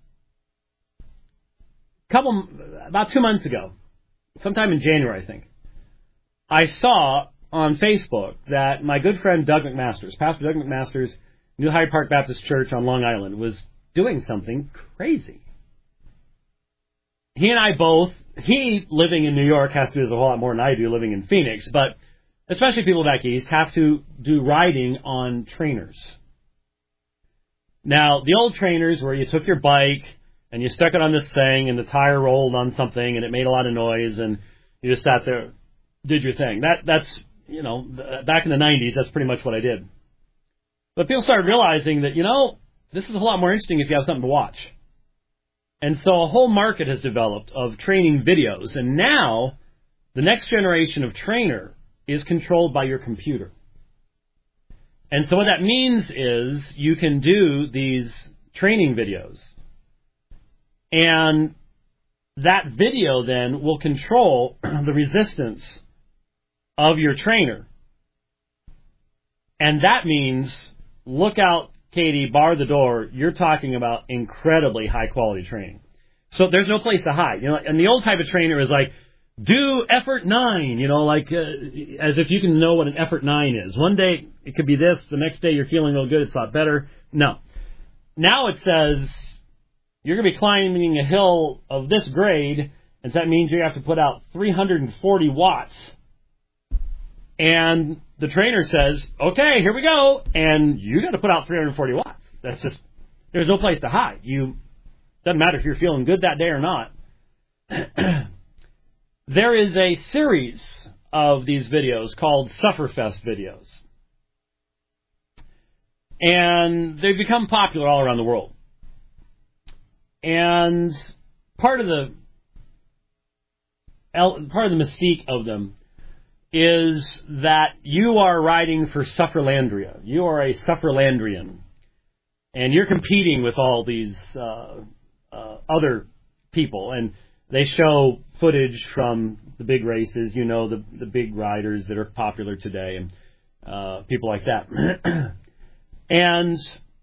couple, about two months ago, sometime in January, I think, I saw on Facebook that my good friend Doug McMasters, Pastor Doug McMasters, New Hyde Park Baptist Church on Long Island, was doing something crazy. He and I both, he living in New York has to do this a whole lot more than I do living in Phoenix, but especially people back east have to do riding on trainers. Now, the old trainers where you took your bike and you stuck it on this thing and the tire rolled on something and it made a lot of noise and you just sat there, did your thing. That That's, you know, back in the nineties, that's pretty much what I did. But people started realizing that, you know, this is a whole lot more interesting if you have something to watch. And so a whole market has developed of training videos. And now the next generation of trainer is controlled by your computer. And so what that means is you can do these training videos, and that video then will control the resistance of your trainer. And that means, look out, Katie, bar the door, you're talking about incredibly high quality training. So there's no place to hide. You know, and the old type of trainer is like, do effort nine, you know, like uh, as if you can know what an effort nine is. One day it could be this, the next day you're feeling real good, it's a lot better. No. Now it says you're going to be climbing a hill of this grade, and so that means you have to put out three hundred forty watts. And the trainer says, okay, here we go, and you got to put out three hundred forty watts. That's just, there's no place to hide. You, doesn't matter if you're feeling good that day or not. There is a series of these videos called Sufferfest videos. And they've become popular all around the world. And part of the part of the mystique of them is that you are riding for Sufferlandria. You are a Sufferlandrian. And you're competing with all these uh, uh, other people. And they show footage from the big races, you know, the the big riders that are popular today, and uh, people like that. And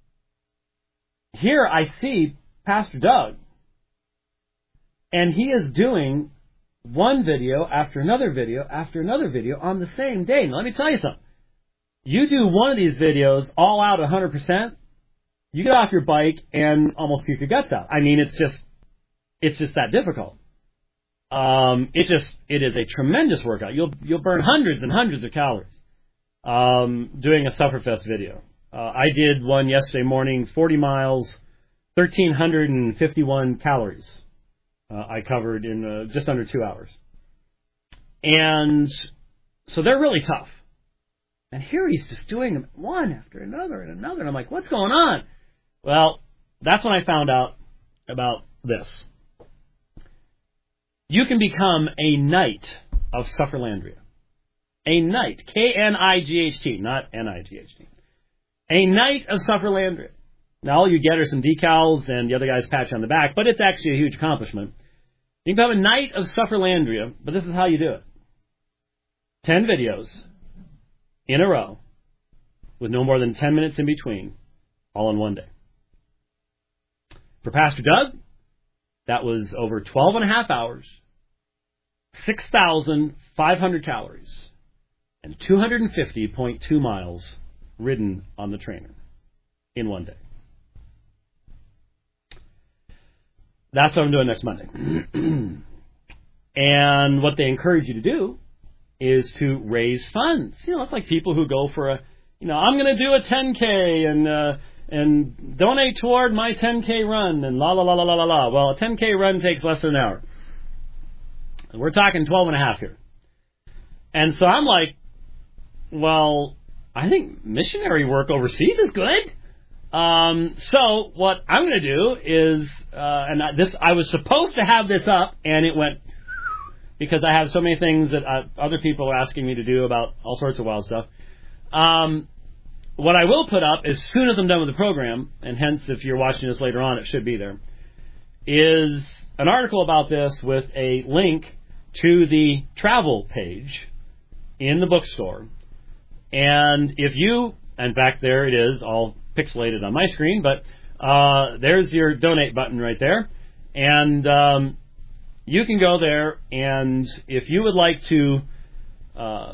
here I see Pastor Doug, and he is doing one video after another video after another video on the same day. Now, let me tell you something. You do one of these videos all out one hundred percent, you get off your bike and almost puke your guts out. I mean, it's just, it's just that difficult. Um, it just, it is a tremendous workout. You'll, you'll burn hundreds and hundreds of calories, um, doing a Sufferfest video. Uh, I did one yesterday morning, forty miles, one thousand three hundred fifty-one calories. Uh, I covered in uh, just under two hours. And so they're really tough. And here he's just doing them one after another and another. And I'm like, what's going on? Well, that's when I found out about this. You can become a knight of Sufferlandria. A knight. K N I G H T, not N I G H T. A knight of Sufferlandria. Now, all you get are some decals and the other guys pat you on the back, but it's actually a huge accomplishment. You can become a knight of Sufferlandria, but this is how you do it. Ten videos in a row with no more than ten minutes in between, all in one day. For Pastor Doug, that was over twelve and a half hours, six thousand five hundred calories, and two hundred fifty point two miles ridden on the trainer in one day. That's what I'm doing next Monday. And what they encourage you to do is to raise funds. You know, it's like people who go for a, you know, I'm going to do a ten K and uh, and donate toward my ten K run and la la la la la la la. Well, a ten K run takes less than an hour. We're talking twelve and a half here. And so I'm like, well, I think missionary work overseas is good. Um, so what I'm going to do is, uh, and I, this, I was supposed to have this up, and it went, because I have so many things that uh, other people are asking me to do about all sorts of wild stuff. Um, what I will put up as soon as I'm done with the program, and hence if you're watching this later on, it should be there, is an article about this with a link to the travel page in the bookstore. And if you, in fact, there it is, all pixelated on my screen, but uh, there's your donate button right there. And um, you can go there, and if you would like to uh,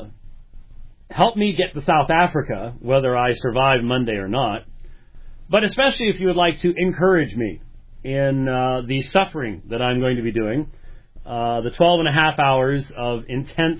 help me get to South Africa, whether I survive Monday or not, but especially if you would like to encourage me in uh, the suffering that I'm going to be doing, uh, the twelve and a half hours of intense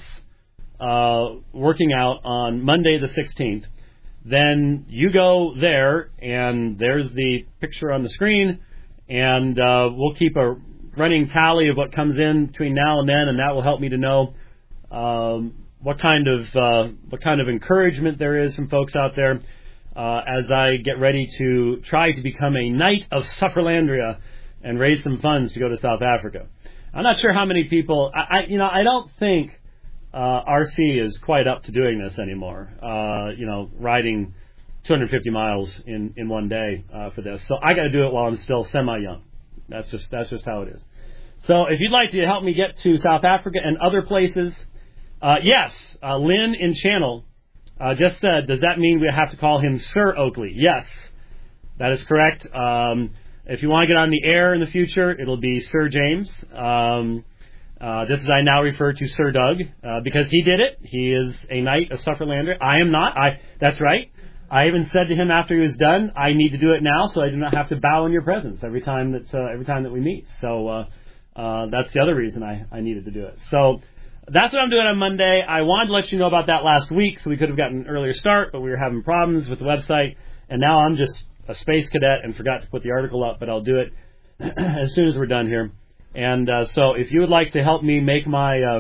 uh, working out on Monday the sixteenth, then you go there, and there's the picture on the screen, and uh, we'll keep a running tally of what comes in between now and then, and that will help me to know um, what kind of uh, what kind of encouragement there is from folks out there uh, as I get ready to try to become a knight of Sufferlandria and raise some funds to go to South Africa. I'm not sure how many people. I, I you know I don't think Uh, R C is quite up to doing this anymore, uh, you know, riding two hundred fifty miles in, in one day uh, for this. So I got to do it while I'm still semi-young. That's just that's just how it is. So if you'd like to help me get to South Africa and other places, uh, yes, uh, Lynn in Channel uh, just said, does that mean we have to call him Sir Oakley? Yes, that is correct. Um, if you want to get on the air in the future, it'll be Sir James. Um Uh, this is I now refer to Sir Doug uh, because he did it. He is a knight of Sufferlandria. I am not. I. That's right. I even said to him after he was done, I need to do it now so I do not have to bow in your presence every time that uh, every time that we meet. So uh, uh, that's the other reason I, I needed to do it. So that's what I'm doing on Monday. I wanted to let you know about that last week so we could have gotten an earlier start, but we were having problems with the website, and now I'm just a space cadet and forgot to put the article up, but I'll do it as soon as we're done here. And uh, so if you would like to help me make my... Uh,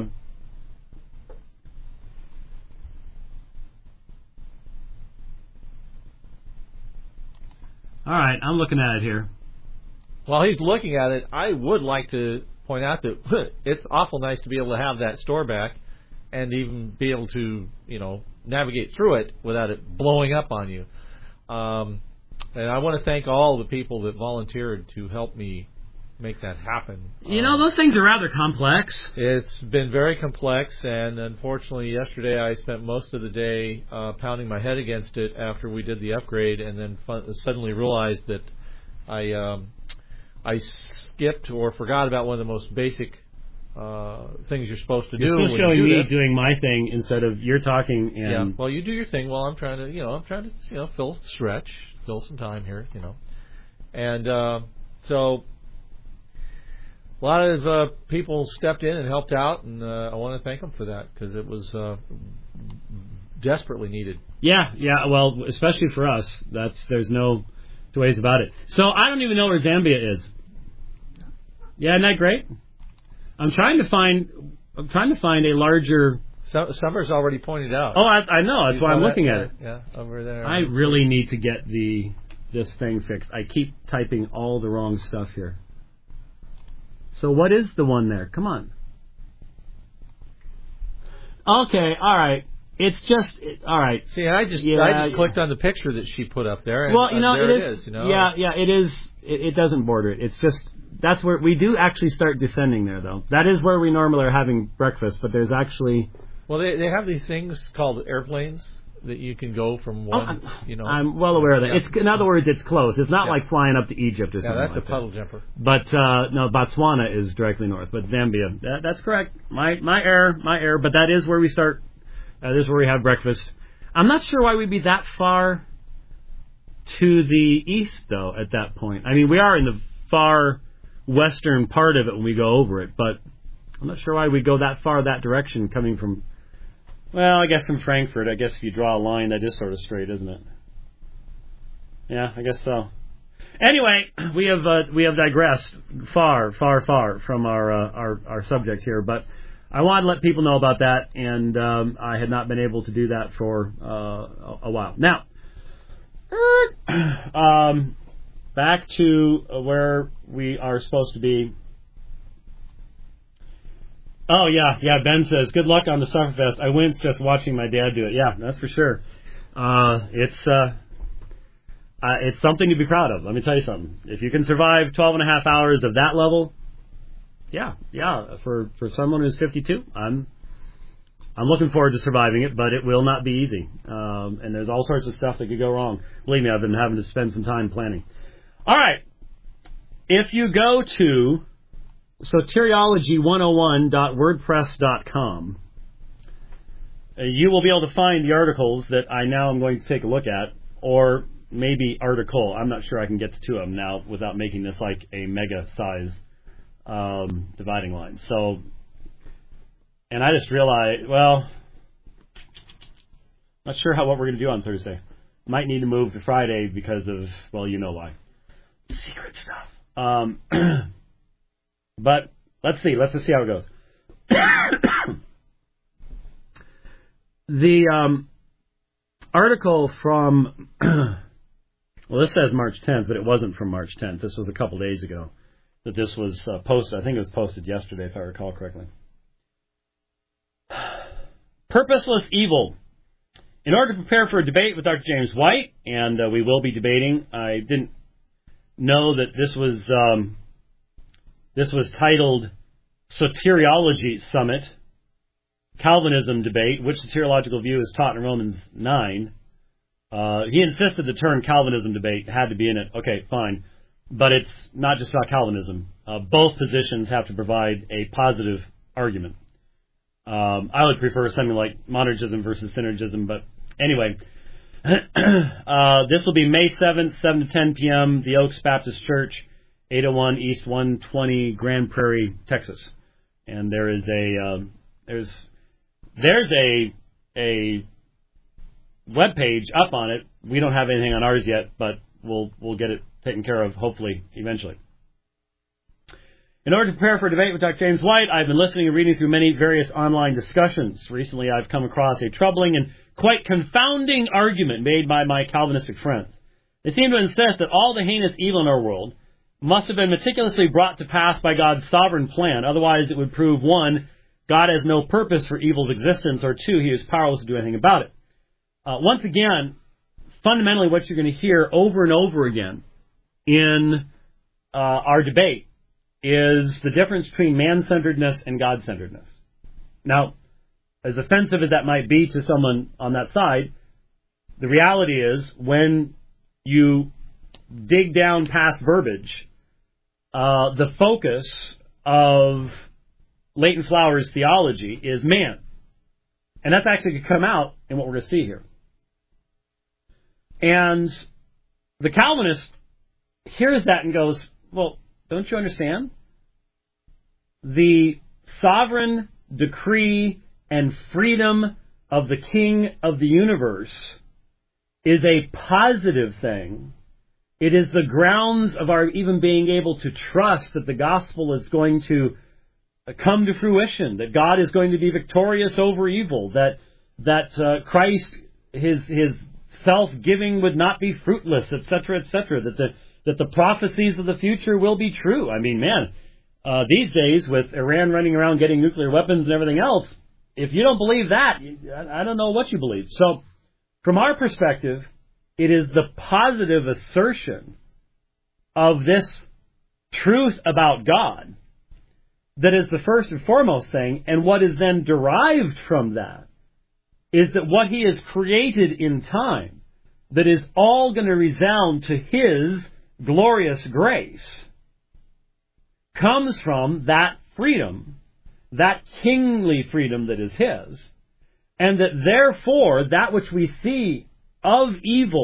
All right, I'm looking at it here. While he's looking at it, I would like to point out that it's awful nice to be able to have that store back and even be able to, you know, navigate through it without it blowing up on you. Um, and I want to thank all the people that volunteered to help me make that happen. You know, those things are rather complex. It's been very complex, and unfortunately yesterday I spent most of the day uh, pounding my head against it after we did the upgrade, and then fun- suddenly realized that I um, I skipped or forgot about one of the most basic uh, things you're supposed to you're do. You're still showing you do me this. doing my thing instead of you're talking. And yeah, well, you do your thing while I'm trying to, you know, I'm trying to, you know, fill stretch, fill some time here, you know, and uh, so. A lot of uh, people stepped in and helped out, and uh, I want to thank them for that because it was uh, desperately needed. Yeah, yeah. Well, especially for us, that's there's no two ways about it. So I don't even know where Zambia is. Yeah, isn't that great? I'm trying to find. I'm trying to find a larger. So, Summer's already pointed out. Oh, I, I know. That's why I'm looking at it. Yeah, over there. I really need to get the this thing fixed. I keep typing all the wrong stuff here. So what is the one there? Come on. Okay, all right. It's just it, all right. See, I just yeah, I just clicked on the picture that she put up there. And, well, you know, uh, there it, it is, is. You know, yeah, yeah, it is. It, it doesn't border it. It's just that's where we do actually start descending there, though. That is where we normally are having breakfast, but there's actually. Well, they they have these things called airplanes that you can go from one. Oh, I'm, you know, I'm well aware of that. Yeah. It's in other words, it's close. It's not yeah. like flying up to Egypt or yeah, something. that's like a puddle that. jumper. But uh, no, Botswana is directly north. But Zambia, that, that's correct. My my error, my error. But that is where we start. Uh, this is where we have breakfast. I'm not sure why we'd be that far to the east, though, at that point. I mean, we are in the far western part of it when we go over it, but I'm not sure why we go that far that direction coming from, well, I guess from Frankfurt. I guess if you draw a line, that is sort of straight, isn't it? Yeah, I guess so. Anyway, we have uh, we have digressed far, far, far from our, uh, our our subject here, but I wanted to let people know about that, and um, I had not been able to do that for uh, a, a while. Now, um, back to where we are supposed to be. Oh, yeah, yeah, Ben says, good luck on the Sufferfest. I winced just watching my dad do it. Yeah, that's for sure. Uh, it's uh, uh, it's something to be proud of. Let me tell you something. If you can survive twelve and a half hours of that level, yeah, yeah, for, for someone who's fifty-two, I'm I'm looking forward to surviving it, but it will not be easy. Um, and there's all sorts of stuff that could go wrong. Believe me, I've been having to spend some time planning. All right. If you go to soteriology one oh one dot wordpress dot com, uh, you will be able to find the articles that I now am going to take a look at, or maybe article. I'm not sure I can get to two of them now without making this like a mega size um, dividing line. So, and I just realized, well, not sure how what we're going to do on Thursday. Might need to move to Friday because of, well, you know why. Secret stuff. Um, but let's see. Let's just see how it goes. The um, article from, well, this says March tenth, but it wasn't from March tenth. This was a couple days ago that this was uh, posted. I think it was posted yesterday, if I recall correctly. Purposeless evil. In order to prepare for a debate with Doctor James White, and uh, we will be debating, I didn't know that this was um, this was titled Soteriology Summit, Calvinism Debate, which soteriological view is taught in Romans nine. Uh, he insisted the term Calvinism Debate had to be in it. Okay, fine. But it's not just about Calvinism. Uh, both positions have to provide a positive argument. Um, I would prefer something like monergism versus synergism, but anyway, uh, this will be May seventh, seven to ten p.m., the Oaks Baptist Church, eight oh one East one twenty Grand Prairie, Texas. And there is a um, there's there's a a web page up on it. We don't have anything on ours yet, but we'll we'll get it taken care of hopefully eventually. In order to prepare for a debate with Doctor James White, I've been listening and reading through many various online discussions. Recently, I've come across a troubling and quite confounding argument made by my Calvinistic friends. They seem to insist that all the heinous evil in our world must have been meticulously brought to pass by God's sovereign plan. Otherwise, it would prove, one, God has no purpose for evil's existence, or two, he is powerless to do anything about it. Uh, once again, fundamentally what you're going to hear over and over again in uh, our debate is the difference between man-centeredness and God-centeredness. Now, as offensive as that might be to someone on that side, the reality is when you dig down past verbiage, uh, the focus of Leighton Flowers' theology is man. And that's actually going to come out in what we're going to see here. And the Calvinist hears that and goes, well, don't you understand? The sovereign decree and freedom of the King of the universe is a positive thing. It is the grounds of our even being able to trust that the gospel is going to come to fruition, that God is going to be victorious over evil, that that uh, Christ, his his self-giving would not be fruitless, et cetera, et cetera, that the that the prophecies of the future will be true. I mean, man, uh, these days with Iran running around getting nuclear weapons and everything else, if you don't believe that, I don't know what you believe. So, from our perspective, it is the positive assertion of this truth about God that is the first and foremost thing, and what is then derived from that is that what he has created in time, that is all going to resound to his glorious grace, comes from that freedom, that kingly freedom that is his, and that therefore that which we see of evil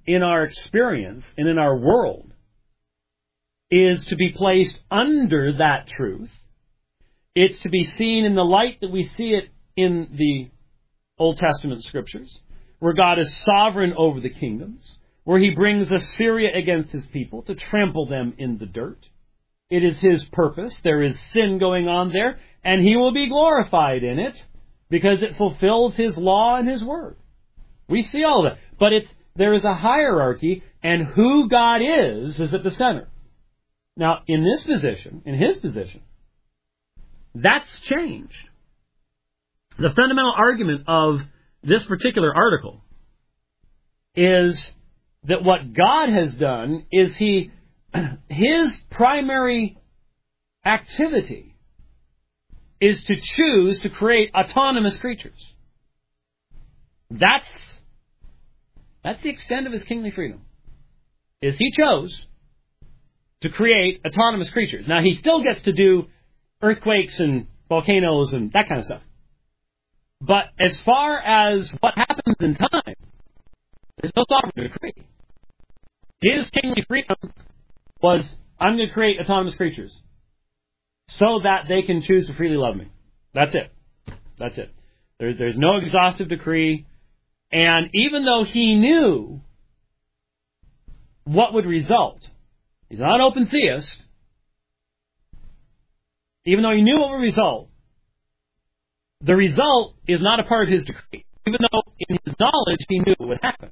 in our experience and in our world is to be placed under that truth. It's to be seen in the light that we see it in the Old Testament scriptures, where God is sovereign over the kingdoms, where he brings Assyria against his people to trample them in the dirt. It is his purpose. There is sin going on there, and he will be glorified in it because it fulfills his law and his word. We see all of that. But it's, there is a hierarchy, and who God is is at the center. Now, in this position, in his position, that's changed. The fundamental argument of this particular article is that what God has done is he, his primary activity is to choose to create autonomous creatures. That's, that's the extent of his kingly freedom, is he chose to create autonomous creatures. Now, he still gets to do earthquakes and volcanoes and that kind of stuff. But as far as what happens in time, there's no sovereign decree. His kingly freedom was, I'm going to create autonomous creatures so that they can choose to freely love me. That's it. That's it. There's, there's no exhaustive decree. And even though he knew what would result, he's not an open theist, even though he knew what would result, the result is not a part of his decree, even though in his knowledge he knew it would happen.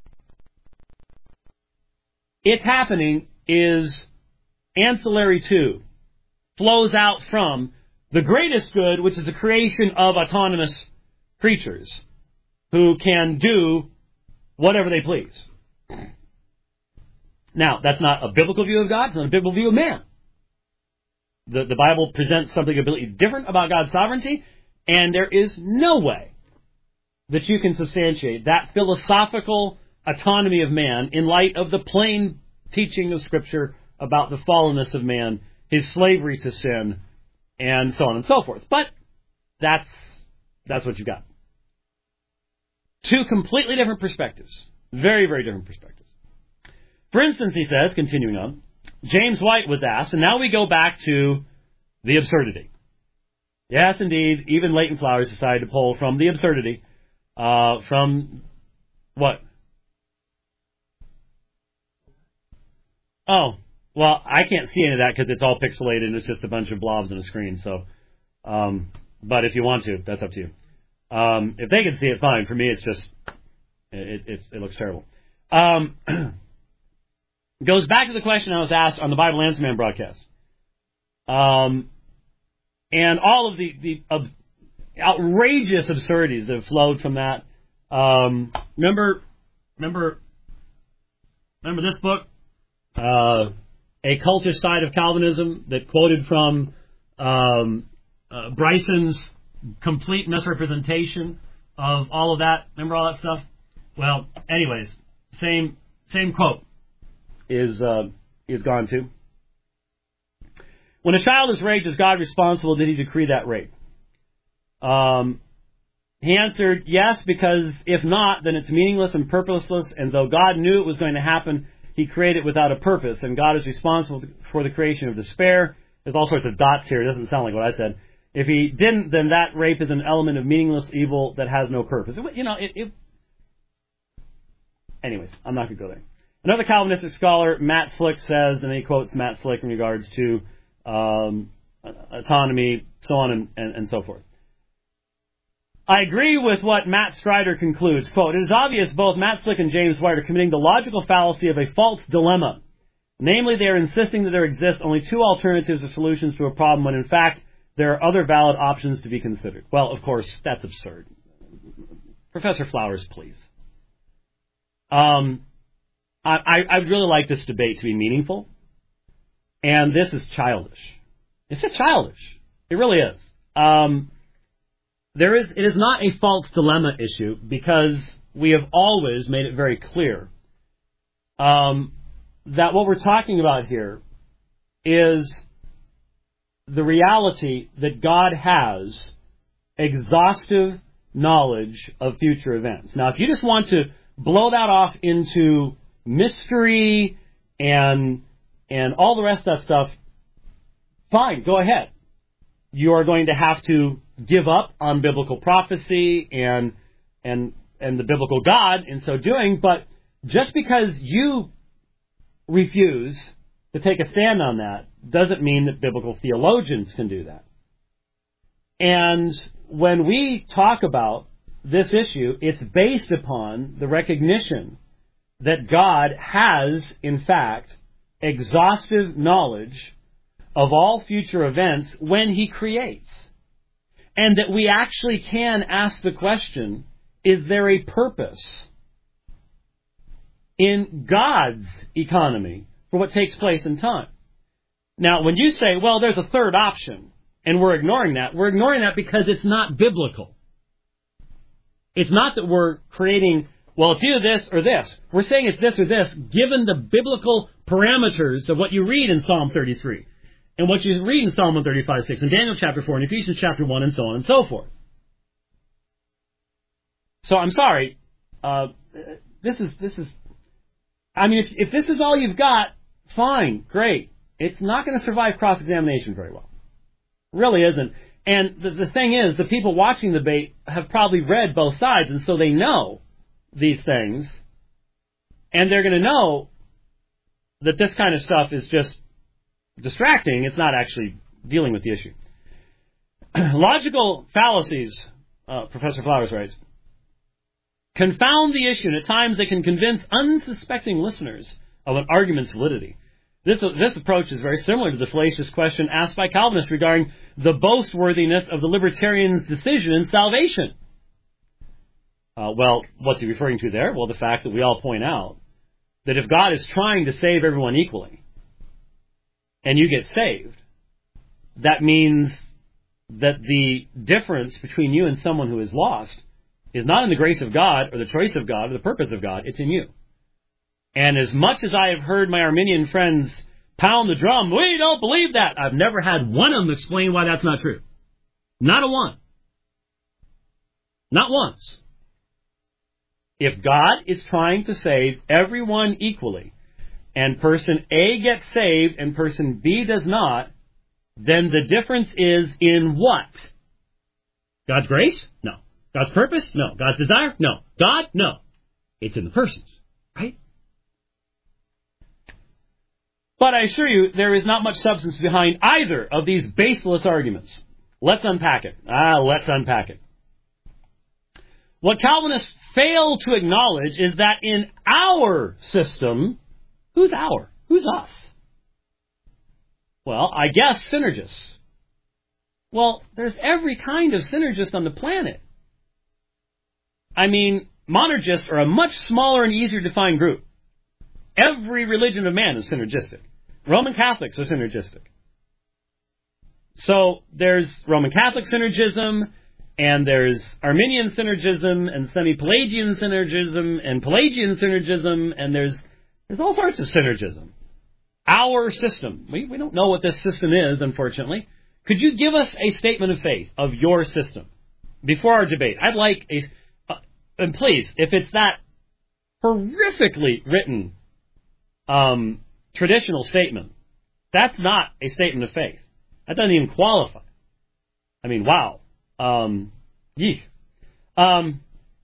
Its happening is ancillary to, flows out from the greatest good, which is the creation of autonomous creatures who can do whatever they please. Now, that's not a biblical view of God, it's not a biblical view of man. The, the Bible presents something completely different about God's sovereignty, and there is no way that you can substantiate that philosophical autonomy of man in light of the plain teaching of Scripture about the fallenness of man, his slavery to sin, and so on and so forth. But that's that's what you've got. Two completely different perspectives. Very, very different perspectives. For instance, he says, continuing on, James White was asked, and now we go back to the absurdity. Yes, indeed, even Leighton Flowers decided to pull from the absurdity, uh, from what? Oh, well, I can't see any of that because it's all pixelated and it's just a bunch of blobs on a screen. So, um, but if you want to, that's up to you. Um, if they can see it, fine. For me, it's just it, it's, it looks terrible. Um, goes back to the question I was asked on the Bible Answer Man broadcast. Um, and all of the, the uh, outrageous absurdities that have flowed from that. Um, remember, remember, remember this book, uh, A Cultish Side of Calvinism, that quoted from um, uh, Bryson's complete misrepresentation of all of that. Remember all that stuff? Well, anyways, same same quote is uh, is gone too. When a child is raped, is God responsible? Did he decree that rape? Um, he answered, yes, because if not, then it's meaningless and purposeless, and though God knew it was going to happen, he created it without a purpose, and God is responsible for the creation of despair. There's all sorts of dots here. It doesn't sound like what I said. If he didn't, then that rape is an element of meaningless evil that has no purpose. It, you know, it, it... Anyways, I'm not going to go there. Another Calvinistic scholar, Matt Slick, says, and he quotes Matt Slick in regards to um, autonomy, so on and, and, and so forth. I agree with what Matt Strider concludes. Quote, it is obvious both Matt Slick and James White are committing the logical fallacy of a false dilemma. Namely, they are insisting that there exist only two alternatives or solutions to a problem when, in fact, there are other valid options to be considered. Well, of course, that's absurd. Professor Flowers, please. Um, I, I, I'd really like this debate to be meaningful. And this is childish. It's just childish. It really is. Um, there is. It is not a false dilemma issue because we have always made it very clear um, that what we're talking about here is the reality that God has exhaustive knowledge of future events. Now, if you just want to blow that off into mystery and and all the rest of that stuff, fine, go ahead. You are going to have to give up on biblical prophecy and and and the biblical God in so doing, but just because you refuse to take a stand on that doesn't mean that biblical theologians can do that. And when we talk about this issue, it's based upon the recognition that God has, in fact, exhaustive knowledge of all future events when He creates. And that we actually can ask the question, is there a purpose in God's economy for what takes place in time? Now, when you say, well, there's a third option, and we're ignoring that, we're ignoring that because it's not biblical. It's not that we're creating, well, it's either this or this. We're saying it's this or this, given the biblical parameters of what you read in Psalm thirty-three, and what you read in Psalm one thirty-five six, and Daniel chapter four, and Ephesians chapter one, and so on and so forth. So I'm sorry, uh, this is, this is, I mean, if, if this is all you've got, fine, great. It's not going to survive cross-examination very well. It really isn't. And the, the thing is, the people watching the debate have probably read both sides, and so they know these things, and they're going to know that this kind of stuff is just distracting. It's not actually dealing with the issue. Logical fallacies, uh, Professor Flowers writes, confound the issue, and at times they can convince unsuspecting listeners of an argument's validity. This, this approach is very similar to the fallacious question asked by Calvinists regarding the boastworthiness of the libertarians' decision in salvation. Uh, well, what's he referring to there? Well, the fact that we all point out that if God is trying to save everyone equally, and you get saved, that means that the difference between you and someone who is lost is not in the grace of God or the choice of God or the purpose of God. It's in you. And as much as I have heard my Arminian friends pound the drum, we don't believe that, I've never had one of them explain why that's not true. Not a one. Not once. If God is trying to save everyone equally, and person A gets saved and person B does not, then the difference is in what? God's grace? No. God's purpose? No. God's desire? No. God? No. It's in the persons, right? But I assure you, there is not much substance behind either of these baseless arguments. Let's unpack it. Ah, let's unpack it. What Calvinists fail to acknowledge is that in our system, who's our? Who's us? Well, I guess synergists. Well, there's every kind of synergist on the planet. I mean, monergists are a much smaller and easier to define group. Every religion of man is synergistic. Roman Catholics are synergistic. So there's Roman Catholic synergism, and there's Arminian synergism, and semi-Pelagian synergism, and Pelagian synergism, and there's there's all sorts of synergism. Our system. We, we don't know what this system is, unfortunately. Could you give us a statement of faith of your system before our debate? I'd like a... Uh, and please, if it's that horrifically written um, traditional statement, that's not a statement of faith. That doesn't even qualify. I mean, wow. Um, yeesh. Um,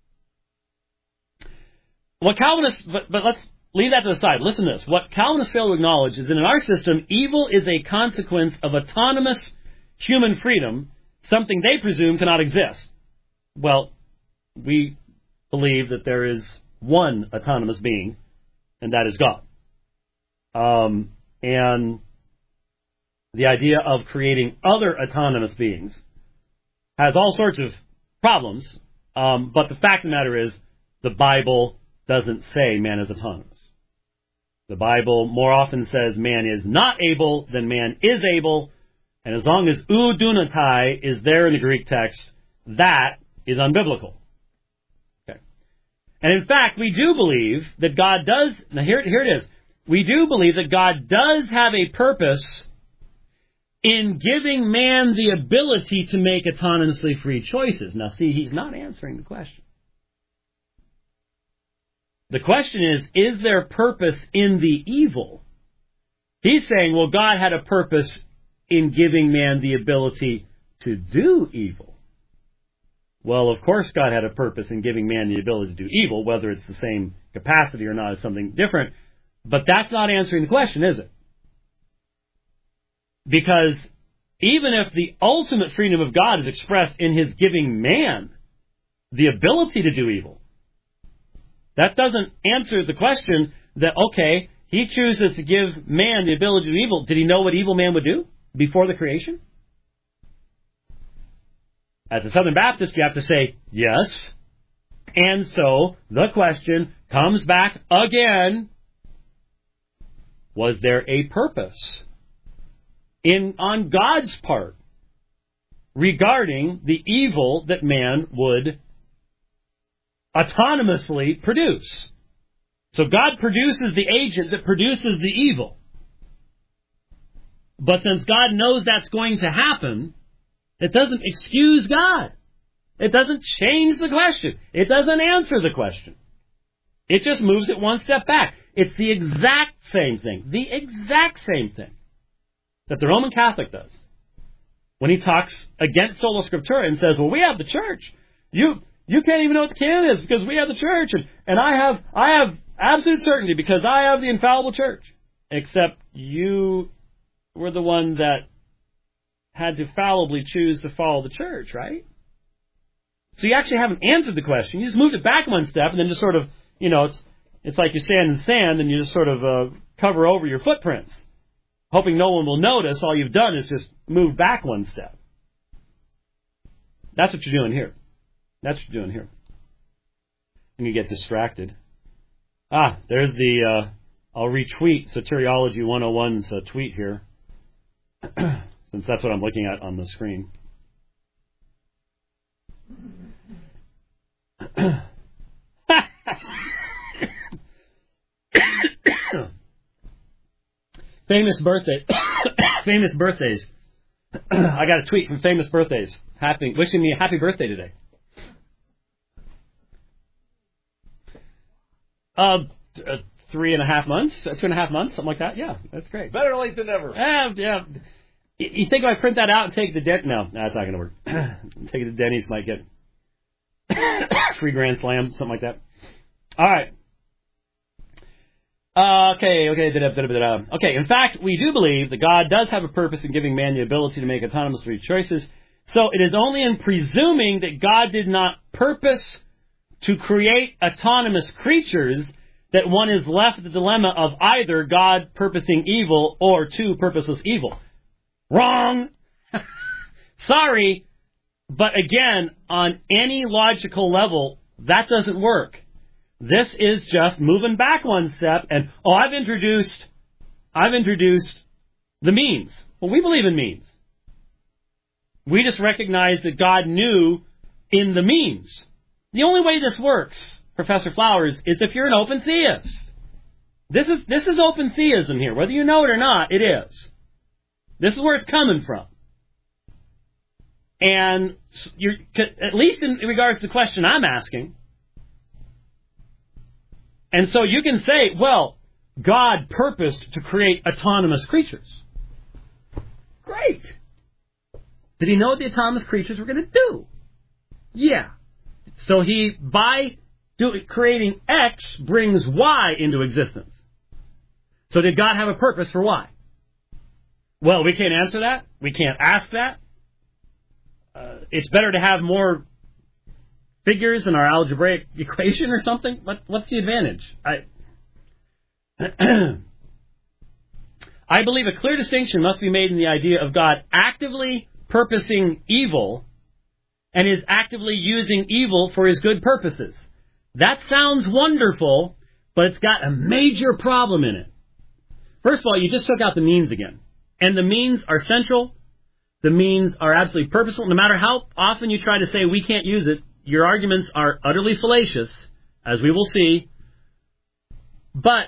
what Calvinists... But, but let's... Leave that to the side. Listen to this. What Calvinists fail to acknowledge is that in our system, evil is a consequence of autonomous human freedom, something they presume cannot exist. Well, we believe that there is one autonomous being, and that is God. Um, and the idea of creating other autonomous beings has all sorts of problems, um, but the fact of the matter is the Bible doesn't say man is autonomous. The Bible more often says man is not able than man is able, and as long as ou dunatai is there in the Greek text, that is unbiblical. Okay. And in fact, we do believe that God does, now here, here it is, we do believe that God does have a purpose in giving man the ability to make autonomously free choices. Now see, he's not answering the question. The question is, is there purpose in the evil? He's saying, well, God had a purpose in giving man the ability to do evil. Well, of course God had a purpose in giving man the ability to do evil, whether it's the same capacity or not is something different. But that's not answering the question, is it? Because even if the ultimate freedom of God is expressed in his giving man the ability to do evil, that doesn't answer the question that, okay, he chooses to give man the ability to do evil. Did he know what evil man would do before the creation? As a Southern Baptist, you have to say yes. And so the question comes back again. Was there a purpose in on God's part regarding the evil that man would autonomously produce? So God produces the agent that produces the evil. But since God knows that's going to happen, it doesn't excuse God. It doesn't change the question. It doesn't answer the question. It just moves it one step back. It's the exact same thing. The exact same thing that the Roman Catholic does when he talks against sola scriptura and says, well, we have the church. You you can't even know what the canon is because we have the church. And, and I have I have absolute certainty because I have the infallible church. Except you were the one that had to fallibly choose to follow the church, right? So you actually haven't answered the question. You just moved it back one step and then just sort of, you know, it's it's like you stand in sand and you just sort of uh, cover over your footprints, hoping no one will notice. All you've done is just move back one step. That's what you're doing here. That's what you're doing here. And you get distracted. Ah, there's the, uh, I'll retweet Soteriology one oh one's uh, tweet here, since that's what I'm looking at on the screen. Famous birthday, famous birthdays. I got a tweet from Famous Birthdays, happy, wishing me a happy birthday today. Uh, uh, three and a half months, uh, two and a half months, something like that. Yeah, that's great. Better late than never. Yeah, yeah. You, you think if I print that out and take it to Den? No, that's not going to work. Take it to Denny's, might get free Grand Slam, something like that. All right. Uh, okay, okay, da, da, da, da, da. Okay. In fact, we do believe that God does have a purpose in giving man the ability to make autonomous free choices. So it is only in presuming that God did not purpose to create autonomous creatures that one is left with the dilemma of either God purposing evil or two, purposeless evil. Wrong! Sorry, but again, on any logical level, that doesn't work. This is just moving back one step and, oh, I've introduced, I've introduced the means. Well, we believe in means. We just recognize that God knew in the means. The only way this works, Professor Flowers, is if you're an open theist. This is this is open theism here. Whether you know it or not, it is. This is where it's coming from. And you're, at least in regards to the question I'm asking. And so you can say, well, God purposed to create autonomous creatures. Great. Did he know what the autonomous creatures were going to do? Yeah. So he, by do, creating X, brings Y into existence. So did God have a purpose for Y? Well, we can't answer that. We can't ask that. Uh, it's better to have more figures in our algebraic equation or something. What, what's the advantage? I, I believe a clear distinction must be made in the idea of God actively purposing evil and is actively using evil for his good purposes. That sounds wonderful, but it's got a major problem in it. First of all, you just took out the means again. And the means are central. The means are absolutely purposeful. No matter how often you try to say we can't use it, your arguments are utterly fallacious, as we will see. But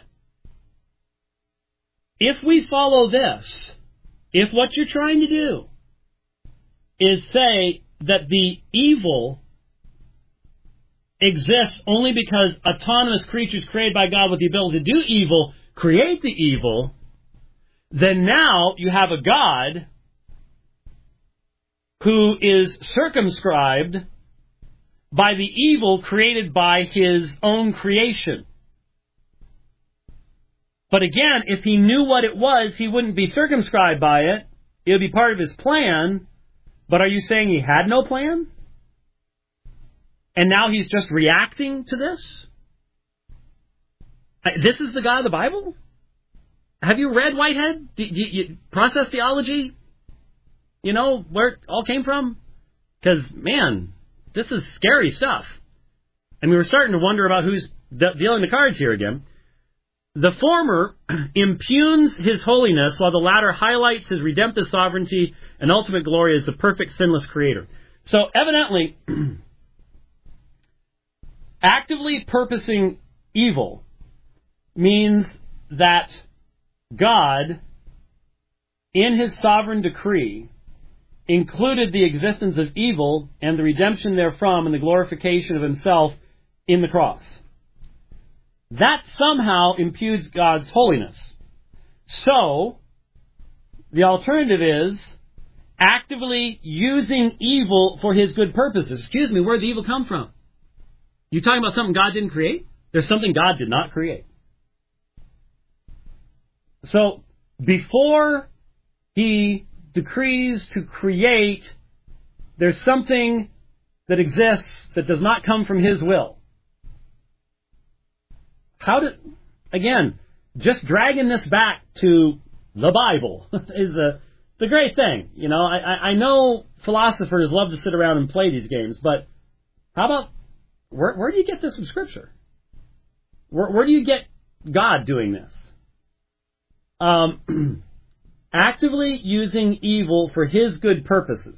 if we follow this, if what you're trying to do is say that the evil exists only because autonomous creatures created by God with the ability to do evil create the evil, then now you have a God who is circumscribed by the evil created by his own creation. But again, if he knew what it was, he wouldn't be circumscribed by it. It would be part of his plan. But are you saying he had no plan? And now he's just reacting to this? This is the God of the Bible? Have you read Whitehead? Do you, you process theology? You know where it all came from? Because, man, this is scary stuff. And we were starting to wonder about who's de- dealing the cards here again. The former impugns his holiness, while the latter highlights his redemptive sovereignty and ultimate glory as the perfect sinless creator. So evidently, actively purposing evil means that God, in his sovereign decree, included the existence of evil and the redemption therefrom and the glorification of himself in the cross. That somehow impugns God's holiness. So, the alternative is actively using evil for his good purposes. Excuse me, where did the evil come from? You talking about something God didn't create? There's something God did not create. So, before he decrees to create, there's something that exists that does not come from his will. How did, again, just dragging this back to the Bible is a, it's a great thing. You know, I, I know philosophers love to sit around and play these games, but how about, where, where do you get this in Scripture? Where, where do you get God doing this? Um, actively using evil for his good purposes.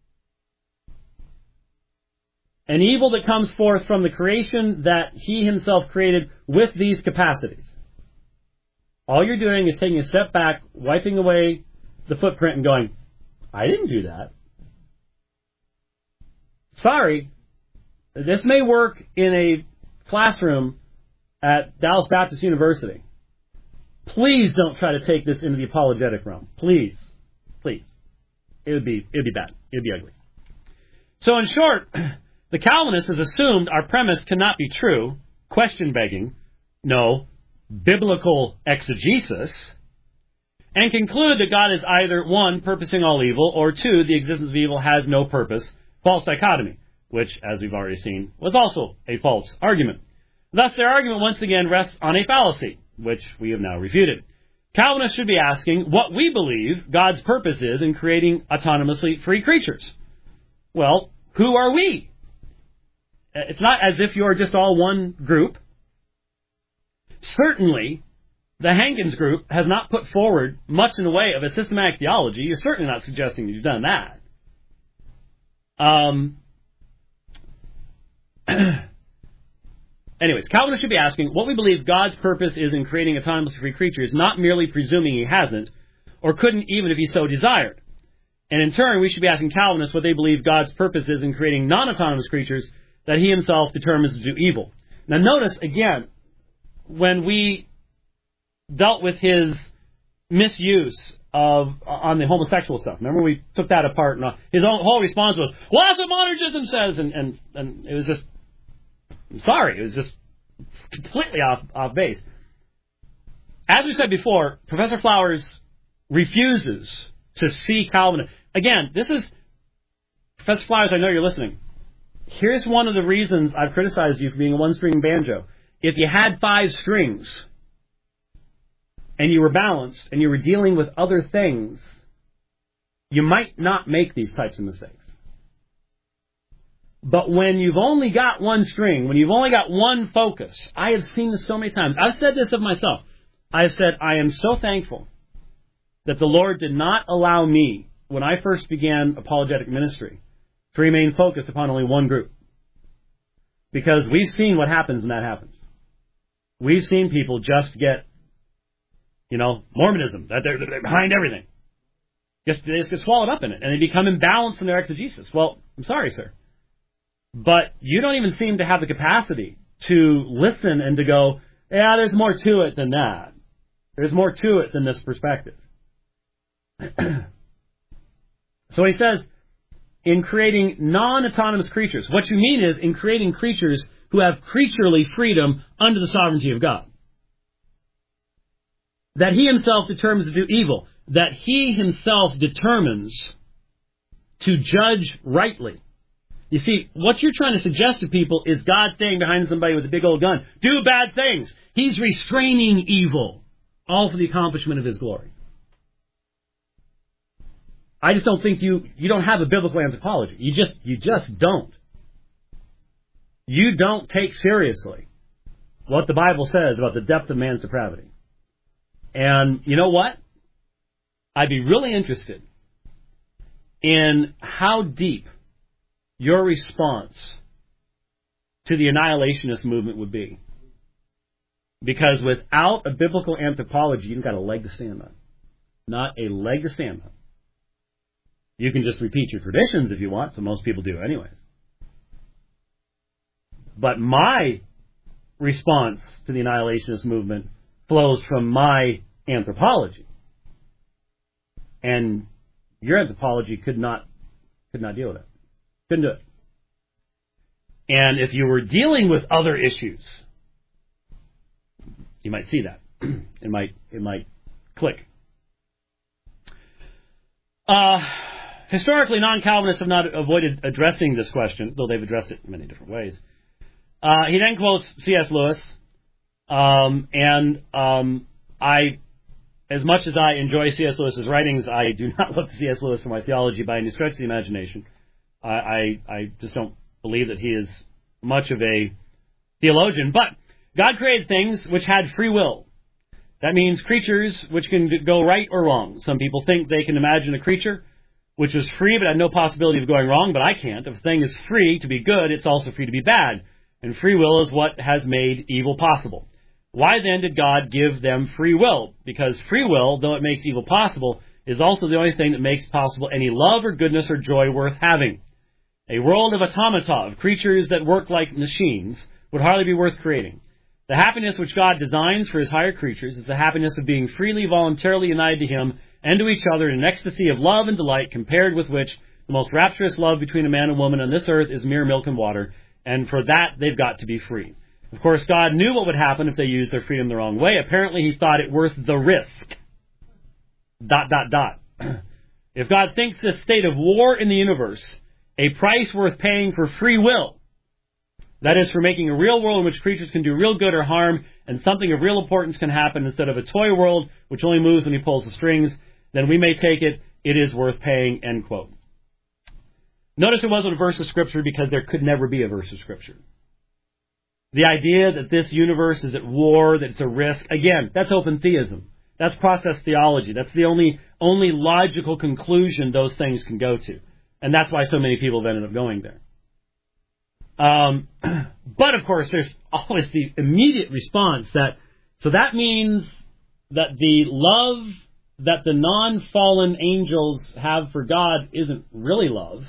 An evil that comes forth from the creation that he himself created with these capacities. All you're doing is taking a step back, wiping away the footprint and going, I didn't do that. Sorry. This may work in a classroom at Dallas Baptist University. Please don't try to take this into the apologetic realm. Please. Please. It would be, it would be bad. It would be ugly. So in short, the Calvinist has assumed our premise cannot be true, question begging, no, biblical exegesis, and conclude that God is either, one, purposing all evil, or two, the existence of evil has no purpose, false dichotomy, which, as we've already seen, was also a false argument. Thus, their argument once again rests on a fallacy, which we have now refuted. Calvinists should be asking what we believe God's purpose is in creating autonomously free creatures. Well, who are we? It's not as if you're just all one group. Certainly, the Hankins group has not put forward much in the way of a systematic theology. You're certainly not suggesting you've done that. Um... Anyways, Calvinists should be asking what we believe God's purpose is in creating autonomously free creatures, not merely presuming he hasn't, or couldn't even if he so desired. And in turn, we should be asking Calvinists what they believe God's purpose is in creating non-autonomous creatures that he himself determines to do evil. Now notice, again, when we dealt with his misuse of on the homosexual stuff, remember we took that apart, and his whole response was, well, that's what monergism says, and, and, and it was just, I'm sorry, it was just completely off, off base. As we said before, Professor Flowers refuses to see Calvin. Again, this is, Professor Flowers, I know you're listening. Here's one of the reasons I've criticized you for being a one-string banjo. If you had five strings, and you were balanced, and you were dealing with other things, you might not make these types of mistakes. But when you've only got one string, when you've only got one focus, I have seen this so many times. I've said this of myself. I have said, I am so thankful that the Lord did not allow me, when I first began apologetic ministry, to remain focused upon only one group. Because we've seen what happens when that happens. We've seen people just get, you know, Mormonism, that they're, they're behind everything. Just, they just get swallowed up in it, and they become imbalanced in their exegesis. Well, I'm sorry, sir. But you don't even seem to have the capacity to listen and to go, yeah, there's more to it than that. There's more to it than this perspective. So he says, in creating non-autonomous creatures. What you mean is in creating creatures who have creaturely freedom under the sovereignty of God. That he himself determines to do evil. That he himself determines to judge rightly. You see, what you're trying to suggest to people is God standing behind somebody with a big old gun. Do bad things. He's restraining evil. All for the accomplishment of his glory. I just don't think you, you don't have a biblical anthropology. You just, you just don't. You don't take seriously what the Bible says about the depth of man's depravity. And you know what? I'd be really interested in how deep your response to the annihilationist movement would be. Because without a biblical anthropology, you've got a leg to stand on. Not a leg to stand on. You can just repeat your traditions if you want, so most people do anyways. But my response to the annihilationist movement flows from my anthropology. And your anthropology could not could not deal with it. Couldn't do it. And if you were dealing with other issues, you might see that. It might it might click. Uh, historically, non-Calvinists have not avoided addressing this question, though they've addressed it in many different ways. Uh, he then quotes C S Lewis, um, and um, I, as much as I enjoy C S Lewis's writings, I do not look to C S Lewis for my theology by any stretch of the imagination. I, I, I just don't believe that he is much of a theologian. But God created things which had free will. That means creatures which can go right or wrong. Some people think they can imagine a creature which is free but had no possibility of going wrong, but I can't. If a thing is free to be good, it's also free to be bad. And free will is what has made evil possible. Why then did God give them free will? Because free will, though it makes evil possible, is also the only thing that makes possible any love or goodness or joy worth having. A world of automata, of creatures that work like machines, would hardly be worth creating. The happiness which God designs for his higher creatures is the happiness of being freely, voluntarily united to him and to each other in an ecstasy of love and delight, compared with which the most rapturous love between a man and woman on this earth is mere milk and water, and for that they've got to be free. Of course, God knew what would happen if they used their freedom the wrong way. Apparently, he thought it worth the risk. Dot, dot, dot. If God thinks this state of war in the universe a price worth paying for free will, that is, for making a real world in which creatures can do real good or harm, and something of real importance can happen instead of a toy world which only moves when he pulls the strings, then we may take it, it is worth paying, end quote. Notice it wasn't a verse of Scripture because there could never be a verse of Scripture. The idea that this universe is at war, that it's a risk, again, that's open theism. That's process theology. That's the only only logical conclusion those things can go to. And that's why so many people have ended up going there. Um, but, of course, there's always the immediate response that, so that means that the love that the non-fallen angels have for God isn't really love,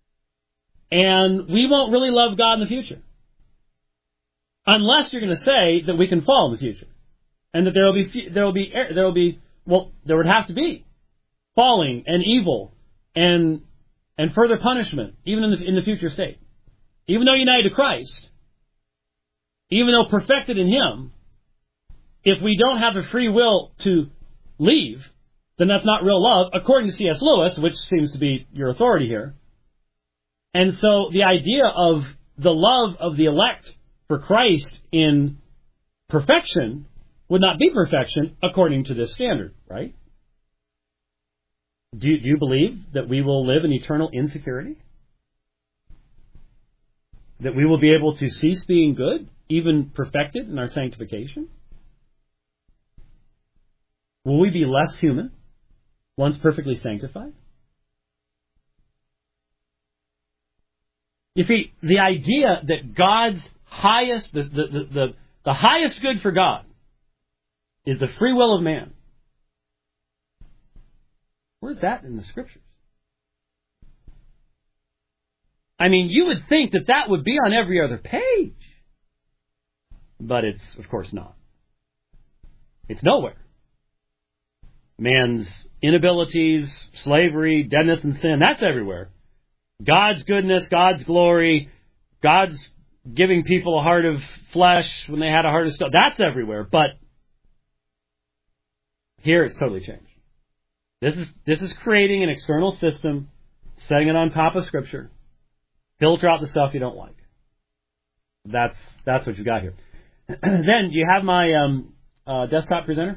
and we won't really love God in the future. Unless you're going to say that we can fall in the future. And that there will be, there will be, there will be, well, there would have to be falling and evil and, and further punishment, even in the, in the future state. Even though united to Christ, even though perfected in Him, if we don't have a free will to leave, then that's not real love, according to C S Lewis, which seems to be your authority here. And so the idea of the love of the elect for Christ in perfection would not be perfection according to this standard, right? Do you, do you believe that we will live in eternal insecurity? That we will be able to cease being good, even perfected in our sanctification? Will we be less human once perfectly sanctified? You see, the idea that God's highest, the, the, the, the, the highest good for God is the free will of man. Where's that in the Scriptures? I mean, you would think that that would be on every other page. But it's, of course, not. It's nowhere. Man's inabilities, slavery, deadness, and sin, that's everywhere. God's goodness, God's glory, God's giving people a heart of flesh when they had a heart of stone, that's everywhere. But here it's totally changed. This is this is creating an external system, setting it on top of Scripture. Filter out the stuff you don't like. That's that's what you got here. Then, do you have my um, uh, desktop presenter?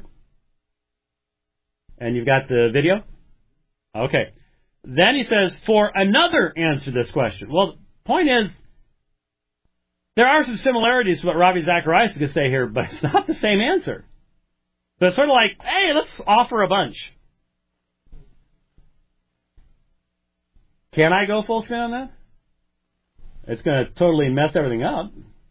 And you've got the video? Okay. Then he says, for another answer to this question. Well, the point is, there are some similarities to what Ravi Zacharias is going to say here, but it's not the same answer. So it's sort of like, hey, let's offer a bunch. Can I go full screen on that? It's going to totally mess everything up.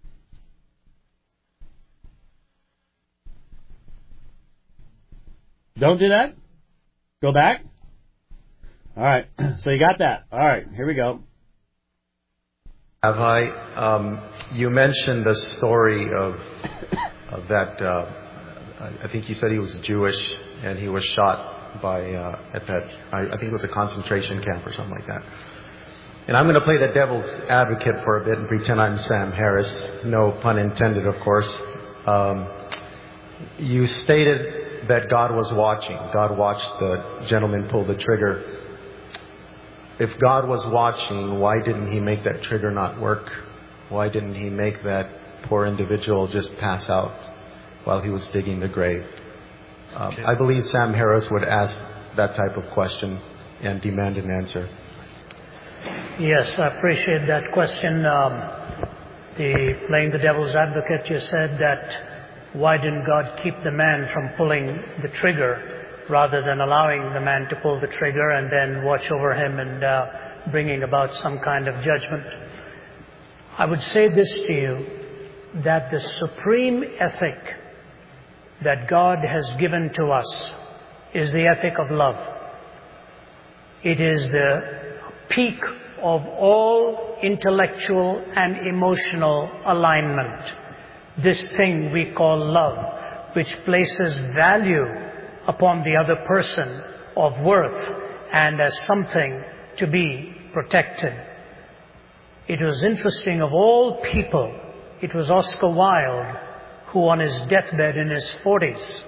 Don't do that. Go back. All right. So you got that. All right. Here we go. Have I? Um, you mentioned the story of of that. Uh, I think you said he was Jewish and he was shot by uh, at that. I, I think it was a concentration camp or something like that. And I'm going to play the devil's advocate for a bit and pretend I'm Sam Harris. No pun intended, of course. Um, you stated that God was watching. God watched the gentleman pull the trigger. If God was watching, why didn't He make that trigger not work? Why didn't He make that poor individual just pass out while he was digging the grave? Um, I believe Sam Harris would ask that type of question and demand an answer. Yes, I appreciate that question. Um, the playing the devil's advocate, you said that why didn't God keep the man from pulling the trigger rather than allowing the man to pull the trigger and then watch over him and uh, bringing about some kind of judgment? I would say this to you, that the supreme ethic that God has given to us is the ethic of love. It is the peak of all intellectual and emotional alignment. This thing we call love, which places value upon the other person of worth and as something to be protected. It was interesting, of all people, it was Oscar Wilde who on his deathbed in his forties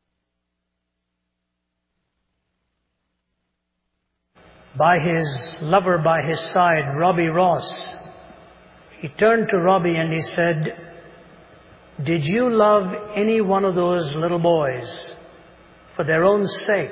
by his lover by his side, Robbie Ross, he turned to Robbie and he said, "Did you love any one of those little boys for their own sake?"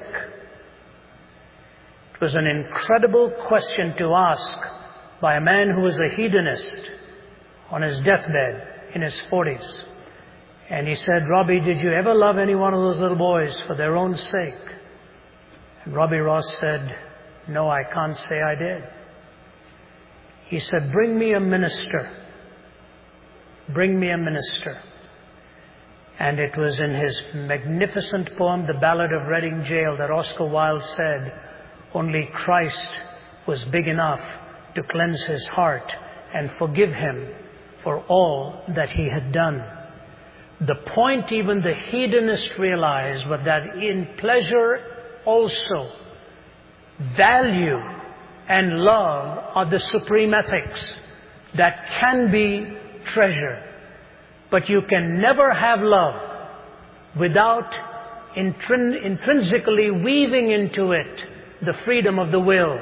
It was an incredible question to ask by a man who was a hedonist on his deathbed in his forties. And he said, "Robbie, did you ever love any one of those little boys for their own sake?" And Robbie Ross said, "No, I can't say I did." He said, "Bring me a minister. Bring me a minister." And it was in his magnificent poem, The Ballad of Reading Gaol, that Oscar Wilde said, only Christ was big enough to cleanse his heart and forgive him for all that he had done. The point even the hedonist realized was that in pleasure also, value and love are the supreme ethics that can be treasured. But you can never have love without intrin- intrinsically weaving into it the freedom of the will.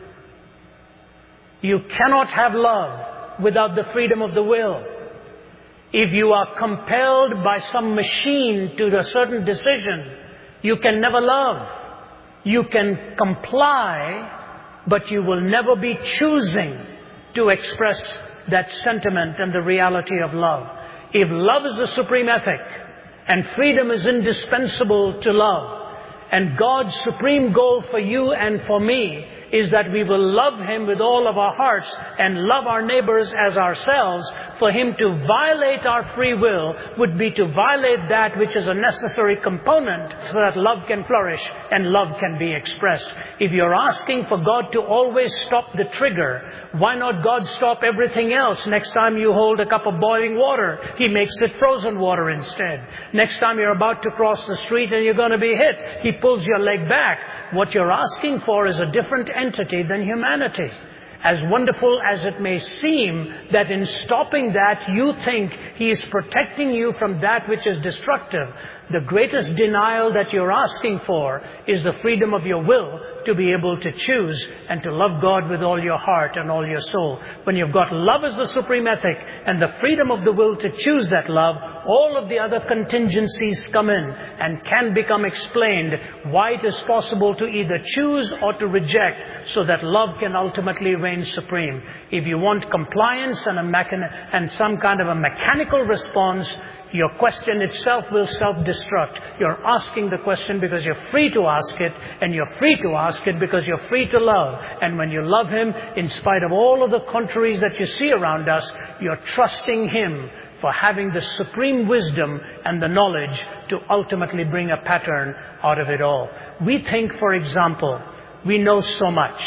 You cannot have love without the freedom of the will. If you are compelled by some machine to a certain decision, you can never love. You can comply, but you will never be choosing to express that sentiment and the reality of love. If love is the supreme ethic, and freedom is indispensable to love, and God's supreme goal for you and for me is that we will love Him with all of our hearts and love our neighbors as ourselves. For Him to violate our free will would be to violate that which is a necessary component so that love can flourish and love can be expressed. If you're asking for God to always stop the trigger, why not God stop everything else? Next time you hold a cup of boiling water, He makes it frozen water instead. Next time you're about to cross the street and you're going to be hit, He pulls your leg back. What you're asking for is a different entity than humanity. As wonderful as it may seem that in stopping that you think He is protecting you from that which is destructive, the greatest denial that you're asking for is the freedom of your will to be able to choose and to love God with all your heart and all your soul. When you've got love as the supreme ethic and the freedom of the will to choose that love, all of the other contingencies come in and can become explained why it is possible to either choose or to reject so that love can ultimately reign supreme. If you want compliance and a mechan- and some kind of a mechanical response, your question itself will self-destruct. You're asking the question because you're free to ask it, and you're free to ask it because you're free to love. And when you love Him, in spite of all of the contraries that you see around us, you're trusting Him for having the supreme wisdom and the knowledge to ultimately bring a pattern out of it all. We think, for example, we know so much.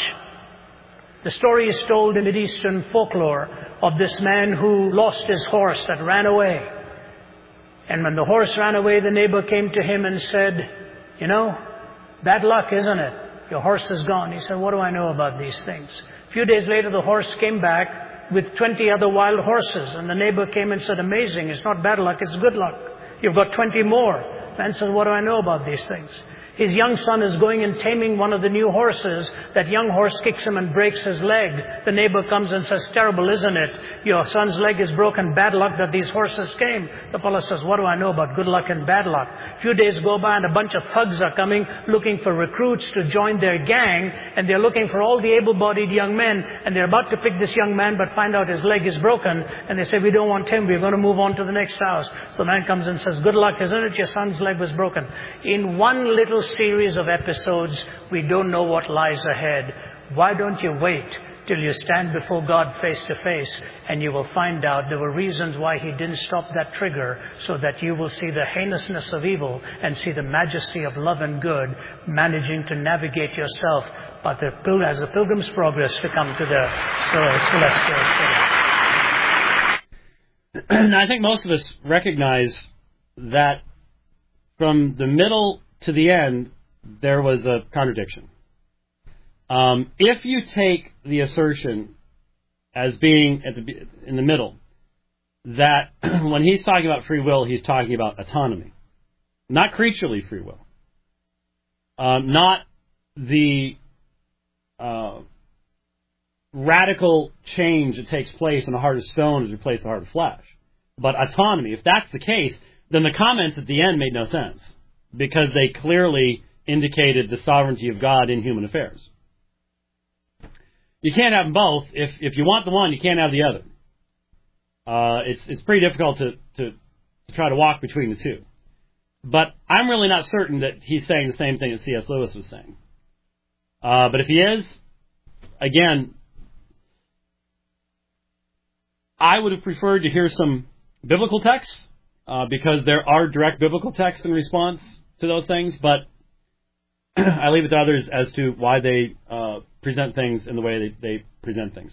The story is told in Mideastern folklore of this man who lost his horse that ran away. And when the horse ran away, the neighbor came to him and said, "You know, bad luck, isn't it? Your horse is gone." He said, "What do I know about these things?" A few days later, the horse came back with twenty other wild horses. And the neighbor came and said, "Amazing, it's not bad luck, it's good luck. You've got twenty more." The man says, "What do I know about these things?" His young son is going and taming one of the new horses. That young horse kicks him and breaks his leg. The neighbor comes and says, "Terrible, isn't it? Your son's leg is broken. Bad luck that these horses came." The fellow says, "What do I know about good luck and bad luck?" A few days go by and a bunch of thugs are coming looking for recruits to join their gang. And they're looking for all the able-bodied young men. And they're about to pick this young man but find out his leg is broken. And they say, "We don't want him. We're going to move on to the next house." So the man comes and says, "Good luck, isn't it? Your son's leg was broken." In one little series of episodes, we don't know what lies ahead. Why don't you wait till you stand before God face to face, and you will find out there were reasons why He didn't stop that trigger, so that you will see the heinousness of evil and see the majesty of love and good managing to navigate yourself but the, as the pilgrim's progress to come to the celestial city. And I think most of us recognize that from the middle to the end, there was a contradiction. Um, if you take the assertion as being at the, in the middle, that when he's talking about free will, he's talking about autonomy, not creaturely free will, um, not the uh, radical change that takes place in a heart of stone as replaced the heart of flesh, but autonomy. If that's the case, then the comments at the end made no sense, because they clearly indicated the sovereignty of God in human affairs. You can't have them both. If if you want the one, you can't have the other. Uh, it's it's pretty difficult to, to, to try to walk between the two. But I'm really not certain that he's saying the same thing that C S Lewis was saying. Uh, but if he is, again, I would have preferred to hear some biblical texts, uh, because there are direct biblical texts in response to those things, but I leave it to others as to why they uh, present things in the way they, they present things.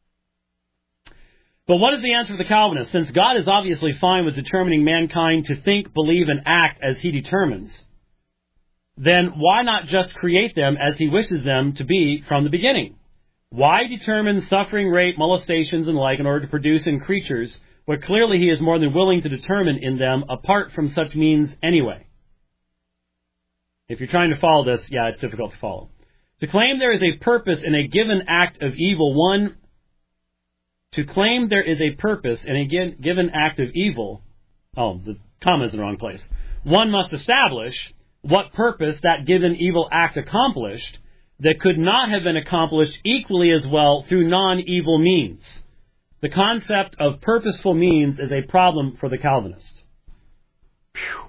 But what is the answer to the Calvinists? Since God is obviously fine with determining mankind to think, believe, and act as He determines, then why not just create them as He wishes them to be from the beginning? Why determine suffering, rape, molestations, and the like in order to produce in creatures what clearly He is more than willing to determine in them apart from such means anyway? If you're trying to follow this, yeah, it's difficult to follow. To claim there is a purpose in a given act of evil, one... To claim there is a purpose in a given act of evil... Oh, the comma is in the wrong place. One must establish what purpose that given evil act accomplished that could not have been accomplished equally as well through non-evil means. The concept of purposeful means is a problem for the Calvinists. Phew.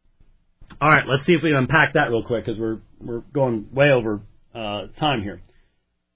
All right, let's see if we can unpack that real quick, because we're we're going way over uh, time here.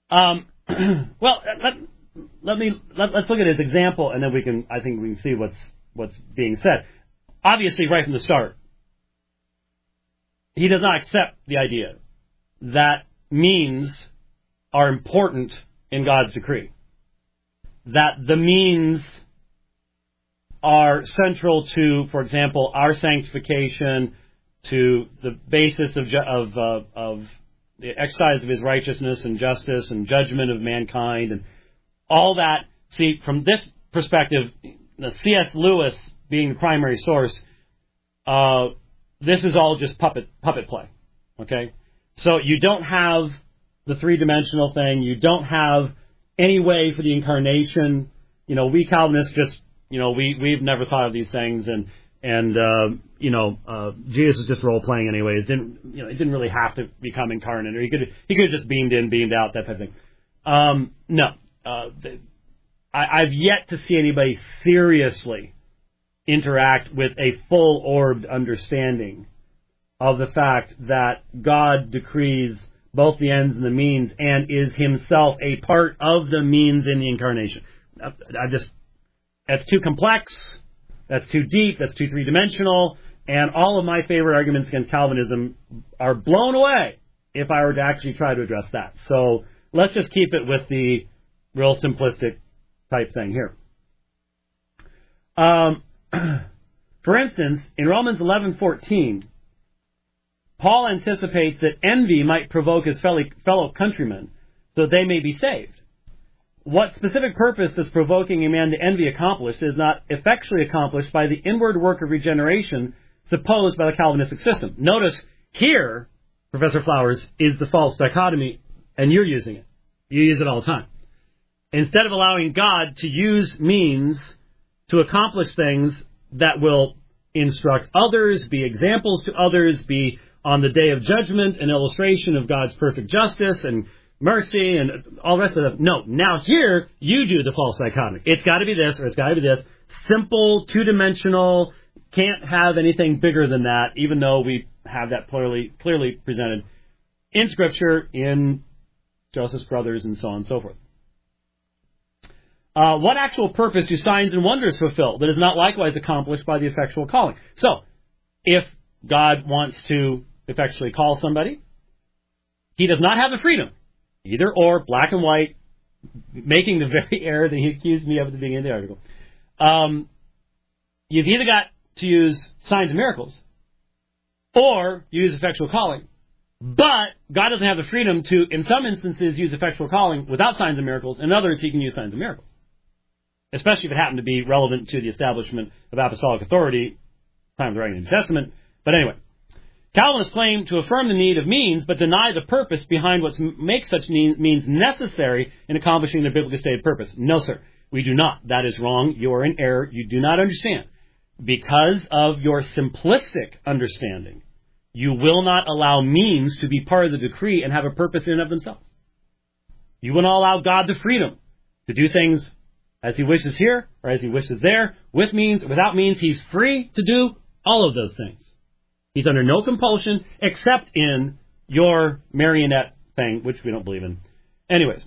Um, well, let, let me let, let's look at his example, and then we can. I think we can see what's what's being said. Obviously, right from the start, he does not accept the idea that means are important in God's decree. That the means are central to, for example, our sanctification, to the basis of ju- of uh, of the exercise of his righteousness and justice and judgment of mankind and all that. See, from this perspective, C S Lewis being the primary source, uh, this is all just puppet puppet play. Okay, so you don't have the three-dimensional thing. You don't have any way for the incarnation. You know, we Calvinists just, you know, we we've never thought of these things, and and uh, you know, uh, Jesus is just role playing anyways. Didn't you know? He didn't really have to become incarnate, or he could he could have just beamed in, beamed out, that type of thing. Um, no, uh, the, I, I've yet to see anybody seriously interact with a full-orbed understanding of the fact that God decrees both the ends and the means, and is himself a part of the means in the incarnation. I, I just, that's too complex, that's too deep, that's too three-dimensional, and all of my favorite arguments against Calvinism are blown away if I were to actually try to address that. So let's just keep it with the real simplistic type thing here. Um, for instance, in Romans eleven fourteen, Paul anticipates that envy might provoke his fellow, fellow countrymen so they may be saved. What specific purpose does provoking a man to envy accomplish is not effectually accomplished by the inward work of regeneration supposed by the Calvinistic system. Notice here, Professor Flowers, is the false dichotomy, and you're using it. You use it all the time. Instead of allowing God to use means to accomplish things that will instruct others, be examples to others, be on the day of judgment an illustration of God's perfect justice and mercy and all the rest of it. No, now here you do the false dichotomy. It's got to be this or it's got to be this. Simple, two-dimensional, can't have anything bigger than that, even though we have that clearly, clearly presented in Scripture, in Joseph's brothers, and so on and so forth. Uh, what actual purpose do signs and wonders fulfill that is not likewise accomplished by the effectual calling? So, if God wants to effectually call somebody, he does not have the freedom, either or, black and white, making the very error that he accused me of at the beginning of the article. Um, you've either got to use signs and miracles, or use effectual calling. But God doesn't have the freedom to, in some instances, use effectual calling without signs and miracles. In others, he can use signs and miracles, especially if it happened to be relevant to the establishment of apostolic authority, time of the writing of the New Testament. But anyway, Calvinists claim to affirm the need of means, but deny the purpose behind what makes such means necessary in accomplishing their biblically stated purpose. No, sir, we do not. That is wrong. You are in error. You do not understand. Because of your simplistic understanding, you will not allow means to be part of the decree and have a purpose in and of themselves. You will not allow God the freedom to do things as he wishes here or as he wishes there, with means, without means. He's free to do all of those things. He's under no compulsion except in your marionette thing, which we don't believe in. Anyways,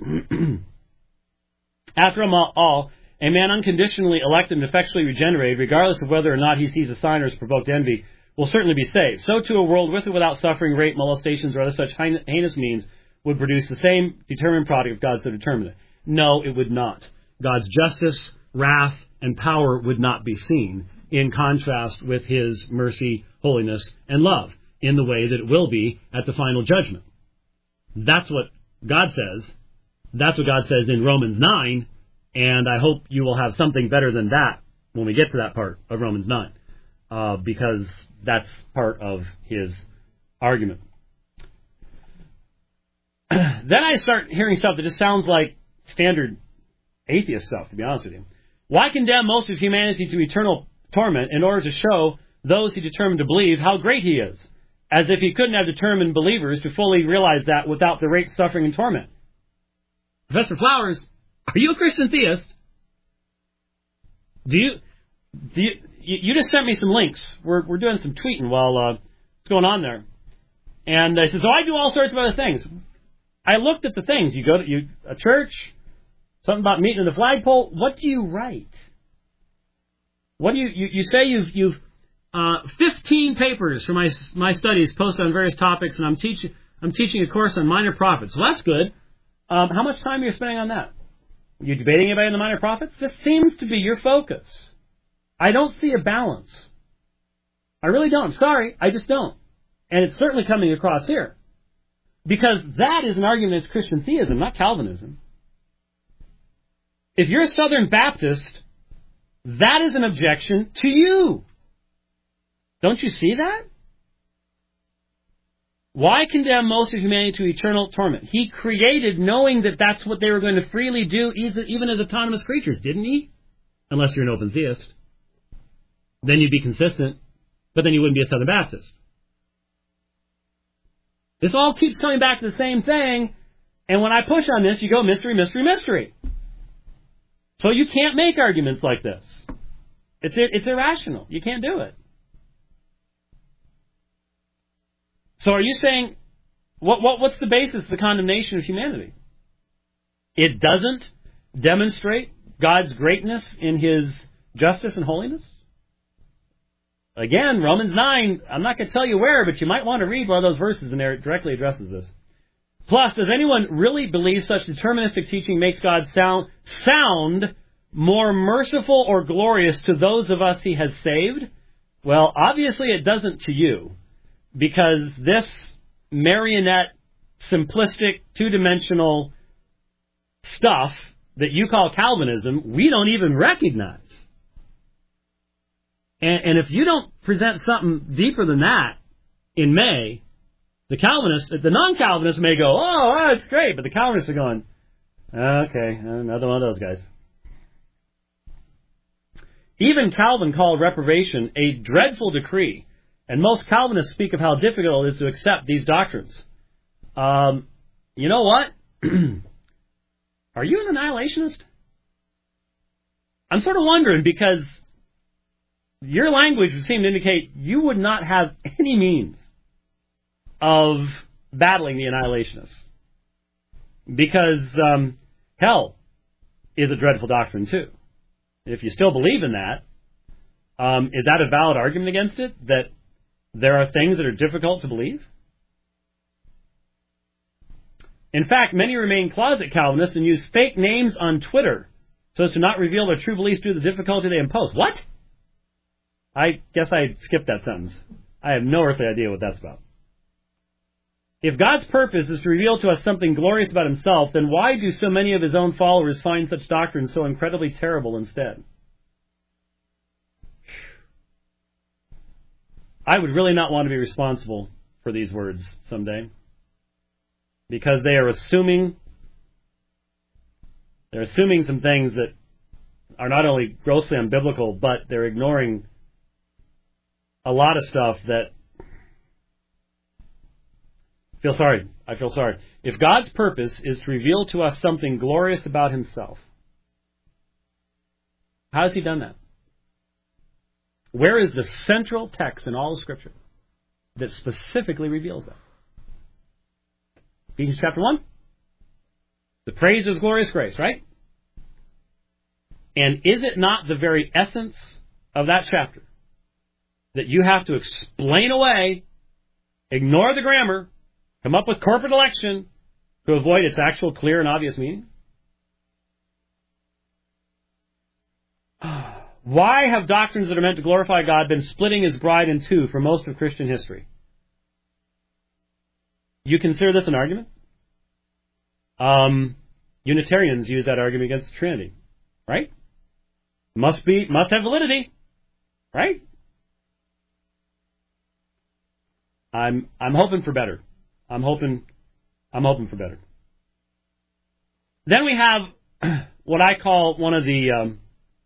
after all, a man unconditionally elected and effectually regenerated, regardless of whether or not he sees a sign or has provoked envy, will certainly be saved. So too a world with or without suffering, rape, molestations, or other such heinous means would produce the same determined product if God so determined it. No, it would not. God's justice, wrath, and power would not be seen in contrast with his mercy, holiness, and love in the way that it will be at the final judgment. That's what God says. That's what God says in Romans nine, and I hope you will have something better than that when we get to that part of Romans nine, uh, because that's part of his argument. Then I start hearing stuff that just sounds like standard atheist stuff, to be honest with you. Why condemn most of humanity to eternal torment in order to show those he determined to believe how great he is, as if he couldn't have determined believers to fully realize that without the rape, suffering, and torment? Professor Flowers, are you a Christian theist? Do you, do you, you just sent me some links. We're, we're doing some tweeting while, uh, what's going on there. And I says, oh, I do all sorts of other things. I looked at the things. You go to you, a church, something about meeting in the flagpole. What do you write? What do you, you, you say you've, you've, uh, fifteen papers for my, my studies posted on various topics, and I'm teaching, I'm teaching a course on minor prophets. Well, that's good. Um, how much time are you spending on that? Are you debating anybody on the minor prophets? This seems to be your focus. I don't see a balance. I really don't. I'm sorry. I just don't. And it's certainly coming across here. Because that is an argument against Christian theism, not Calvinism. If you're a Southern Baptist, that is an objection to you. Don't you see that? Why condemn most of humanity to eternal torment? He created knowing that that's what they were going to freely do, even as autonomous creatures, didn't he? Unless you're an open theist. Then you'd be consistent, but then you wouldn't be a Southern Baptist. This all keeps coming back to the same thing, and when I push on this, you go mystery, mystery, mystery. So you can't make arguments like this. It's it's irrational. You can't do it. So are you saying, what what what's the basis of the condemnation of humanity? It doesn't demonstrate God's greatness in His justice and holiness? Again, Romans nine, I'm not going to tell you where, but you might want to read one of those verses in there. It directly addresses this. Plus, does anyone really believe such deterministic teaching makes God sound, sound more merciful or glorious to those of us He has saved? Well, obviously it doesn't to you, because this marionette, simplistic, two-dimensional stuff that you call Calvinism, we don't even recognize. And, and if you don't present something deeper than that in May, the Calvinists, the non-Calvinists may go, oh, that's great, but the Calvinists are going, okay, another one of those guys. Even Calvin called reprobation a dreadful decree, and most Calvinists speak of how difficult it is to accept these doctrines. Um, you know what? Are you an annihilationist? I'm sort of wondering, because your language would seem to indicate you would not have any means of battling the annihilationists. Because um, hell is a dreadful doctrine too. If you still believe in that, um, is that a valid argument against it? That there are things that are difficult to believe? In fact, many remain closet Calvinists and use fake names on Twitter so as to not reveal their true beliefs due to the difficulty they impose. What? I guess I skipped that sentence. I have no earthly idea what that's about. If God's purpose is to reveal to us something glorious about Himself, then why do so many of His own followers find such doctrines so incredibly terrible instead? I would really not want to be responsible for these words someday, because they are assuming they're assuming some things that are not only grossly unbiblical, but they're ignoring a lot of stuff that I feel sorry. I feel sorry. If God's purpose is to reveal to us something glorious about Himself, how has He done that? Where is the central text in all of Scripture that specifically reveals that? Ephesians chapter one. The praise of His glorious grace, right? And is it not the very essence of that chapter that you have to explain away, ignore the grammar, come up with corporate election to avoid its actual clear and obvious meaning? Why have doctrines that are meant to glorify God been splitting His bride in two for most of Christian history? You consider this an argument? Um, Unitarians use that argument against the Trinity, right? Must be, must have validity, right? I'm, I'm hoping for better. I'm hoping, I'm hoping for better. Then we have what I call one of the, um,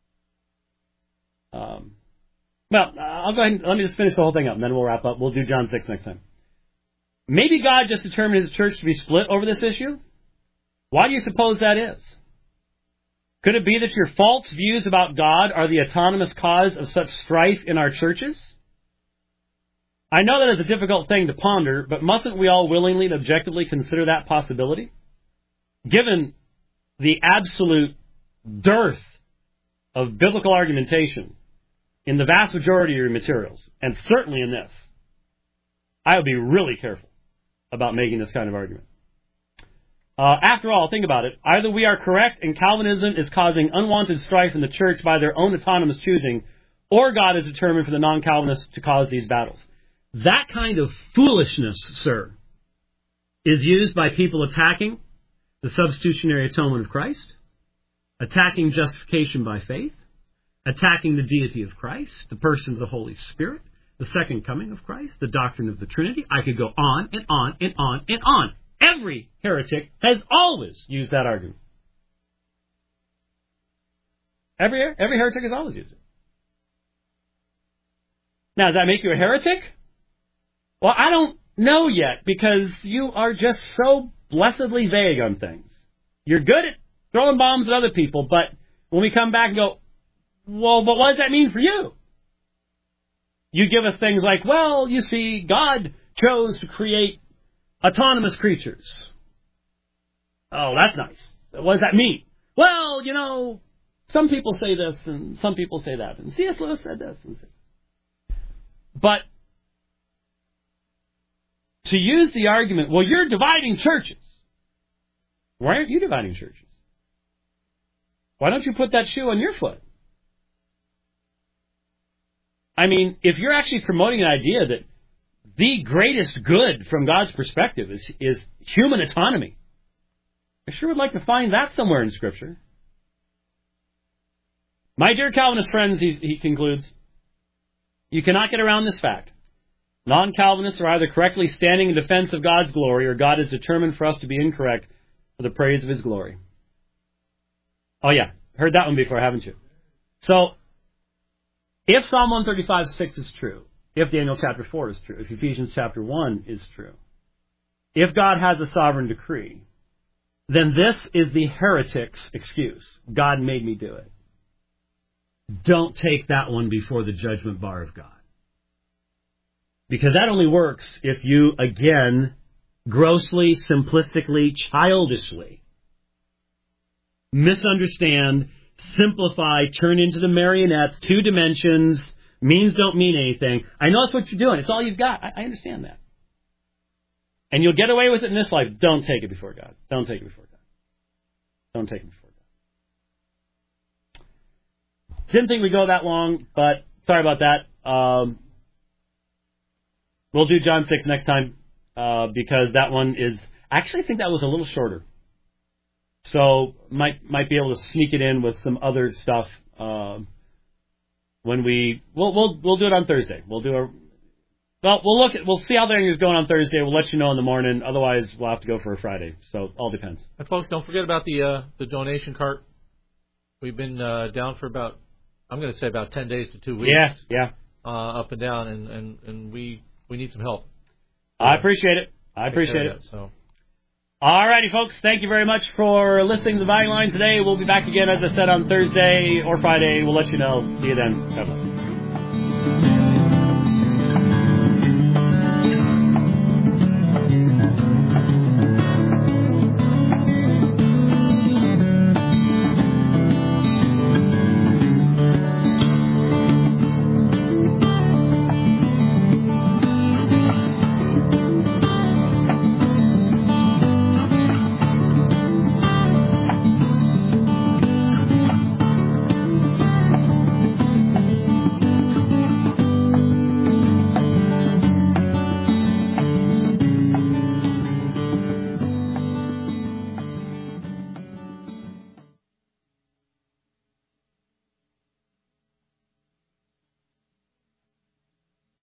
um, well, I'll go ahead and let me just finish the whole thing up, and then we'll wrap up. We'll do John six next time. Maybe God just determined His church to be split over this issue? Why do you suppose that is? Could it be that your false views about God are the autonomous cause of such strife in our churches? I know that is a difficult thing to ponder, but mustn't we all willingly and objectively consider that possibility? Given the absolute dearth of biblical argumentation in the vast majority of your materials, and certainly in this, I would be really careful about making this kind of argument. Uh, after all, think about it. Either we are correct and Calvinism is causing unwanted strife in the church by their own autonomous choosing, or God is determined for the non-Calvinists to cause these battles. That kind of foolishness, sir, is used by people attacking the substitutionary atonement of Christ, attacking justification by faith, attacking the deity of Christ, the person of the Holy Spirit, the second coming of Christ, the doctrine of the Trinity. I could go on and on and on and on. Every heretic has always used that argument. Every, every heretic has always used it. Now, does that make you a heretic? Well, I don't know yet, because you are just so blessedly vague on things. You're good at throwing bombs at other people, but when we come back and go, well, but what does that mean for you? You give us things like, well, you see, God chose to create autonomous creatures. Oh, that's nice. What does that mean? Well, you know, some people say this and some people say that. And C S Lewis said this. And but to use the argument, well, you're dividing churches. Why aren't you dividing churches? Why don't you put that shoe on your foot? I mean, if you're actually promoting an idea that the greatest good from God's perspective is, is human autonomy, I sure would like to find that somewhere in Scripture. My dear Calvinist friends, he, he concludes, you cannot get around this fact. Non-Calvinists are either correctly standing in defense of God's glory, or God is determined for us to be incorrect for the praise of His glory. Oh yeah, heard that one before, haven't you? So, if Psalm one thirty-five six is true, if Daniel chapter four is true, if Ephesians chapter one is true, if God has a sovereign decree, then this is the heretic's excuse. God made me do it. Don't take that one before the judgment bar of God. Because that only works if you, again, grossly, simplistically, childishly misunderstand, simplify, turn into the marionettes, two dimensions, means don't mean anything. I know that's what you're doing. It's all you've got. I, I understand that. And you'll get away with it in this life. Don't take it before God. Don't take it before God. Don't take it before God. Didn't think we'd go that long, but sorry about that. Um, we'll do John six next time, uh, because that one is... Actually, I think that was a little shorter. So, might might be able to sneak it in with some other stuff um, when we... We'll, we'll, we'll do it on Thursday. We'll do a... Well, we'll look at, we'll see how things going on Thursday. We'll let you know in the morning. Otherwise, we'll have to go for a Friday. So, all depends. And folks, don't forget about the uh, the donation cart. We've been uh, down for about, I'm going to say about ten days to two weeks. Yes, yeah. Uh, up and down, and, and, and we we need some help. I appreciate it. I appreciate it. That, so. All righty, folks. Thank you very much for listening to the Dividing Line today. We'll be back again, as I said, on Thursday or Friday. We'll let you know. See you then. God bless.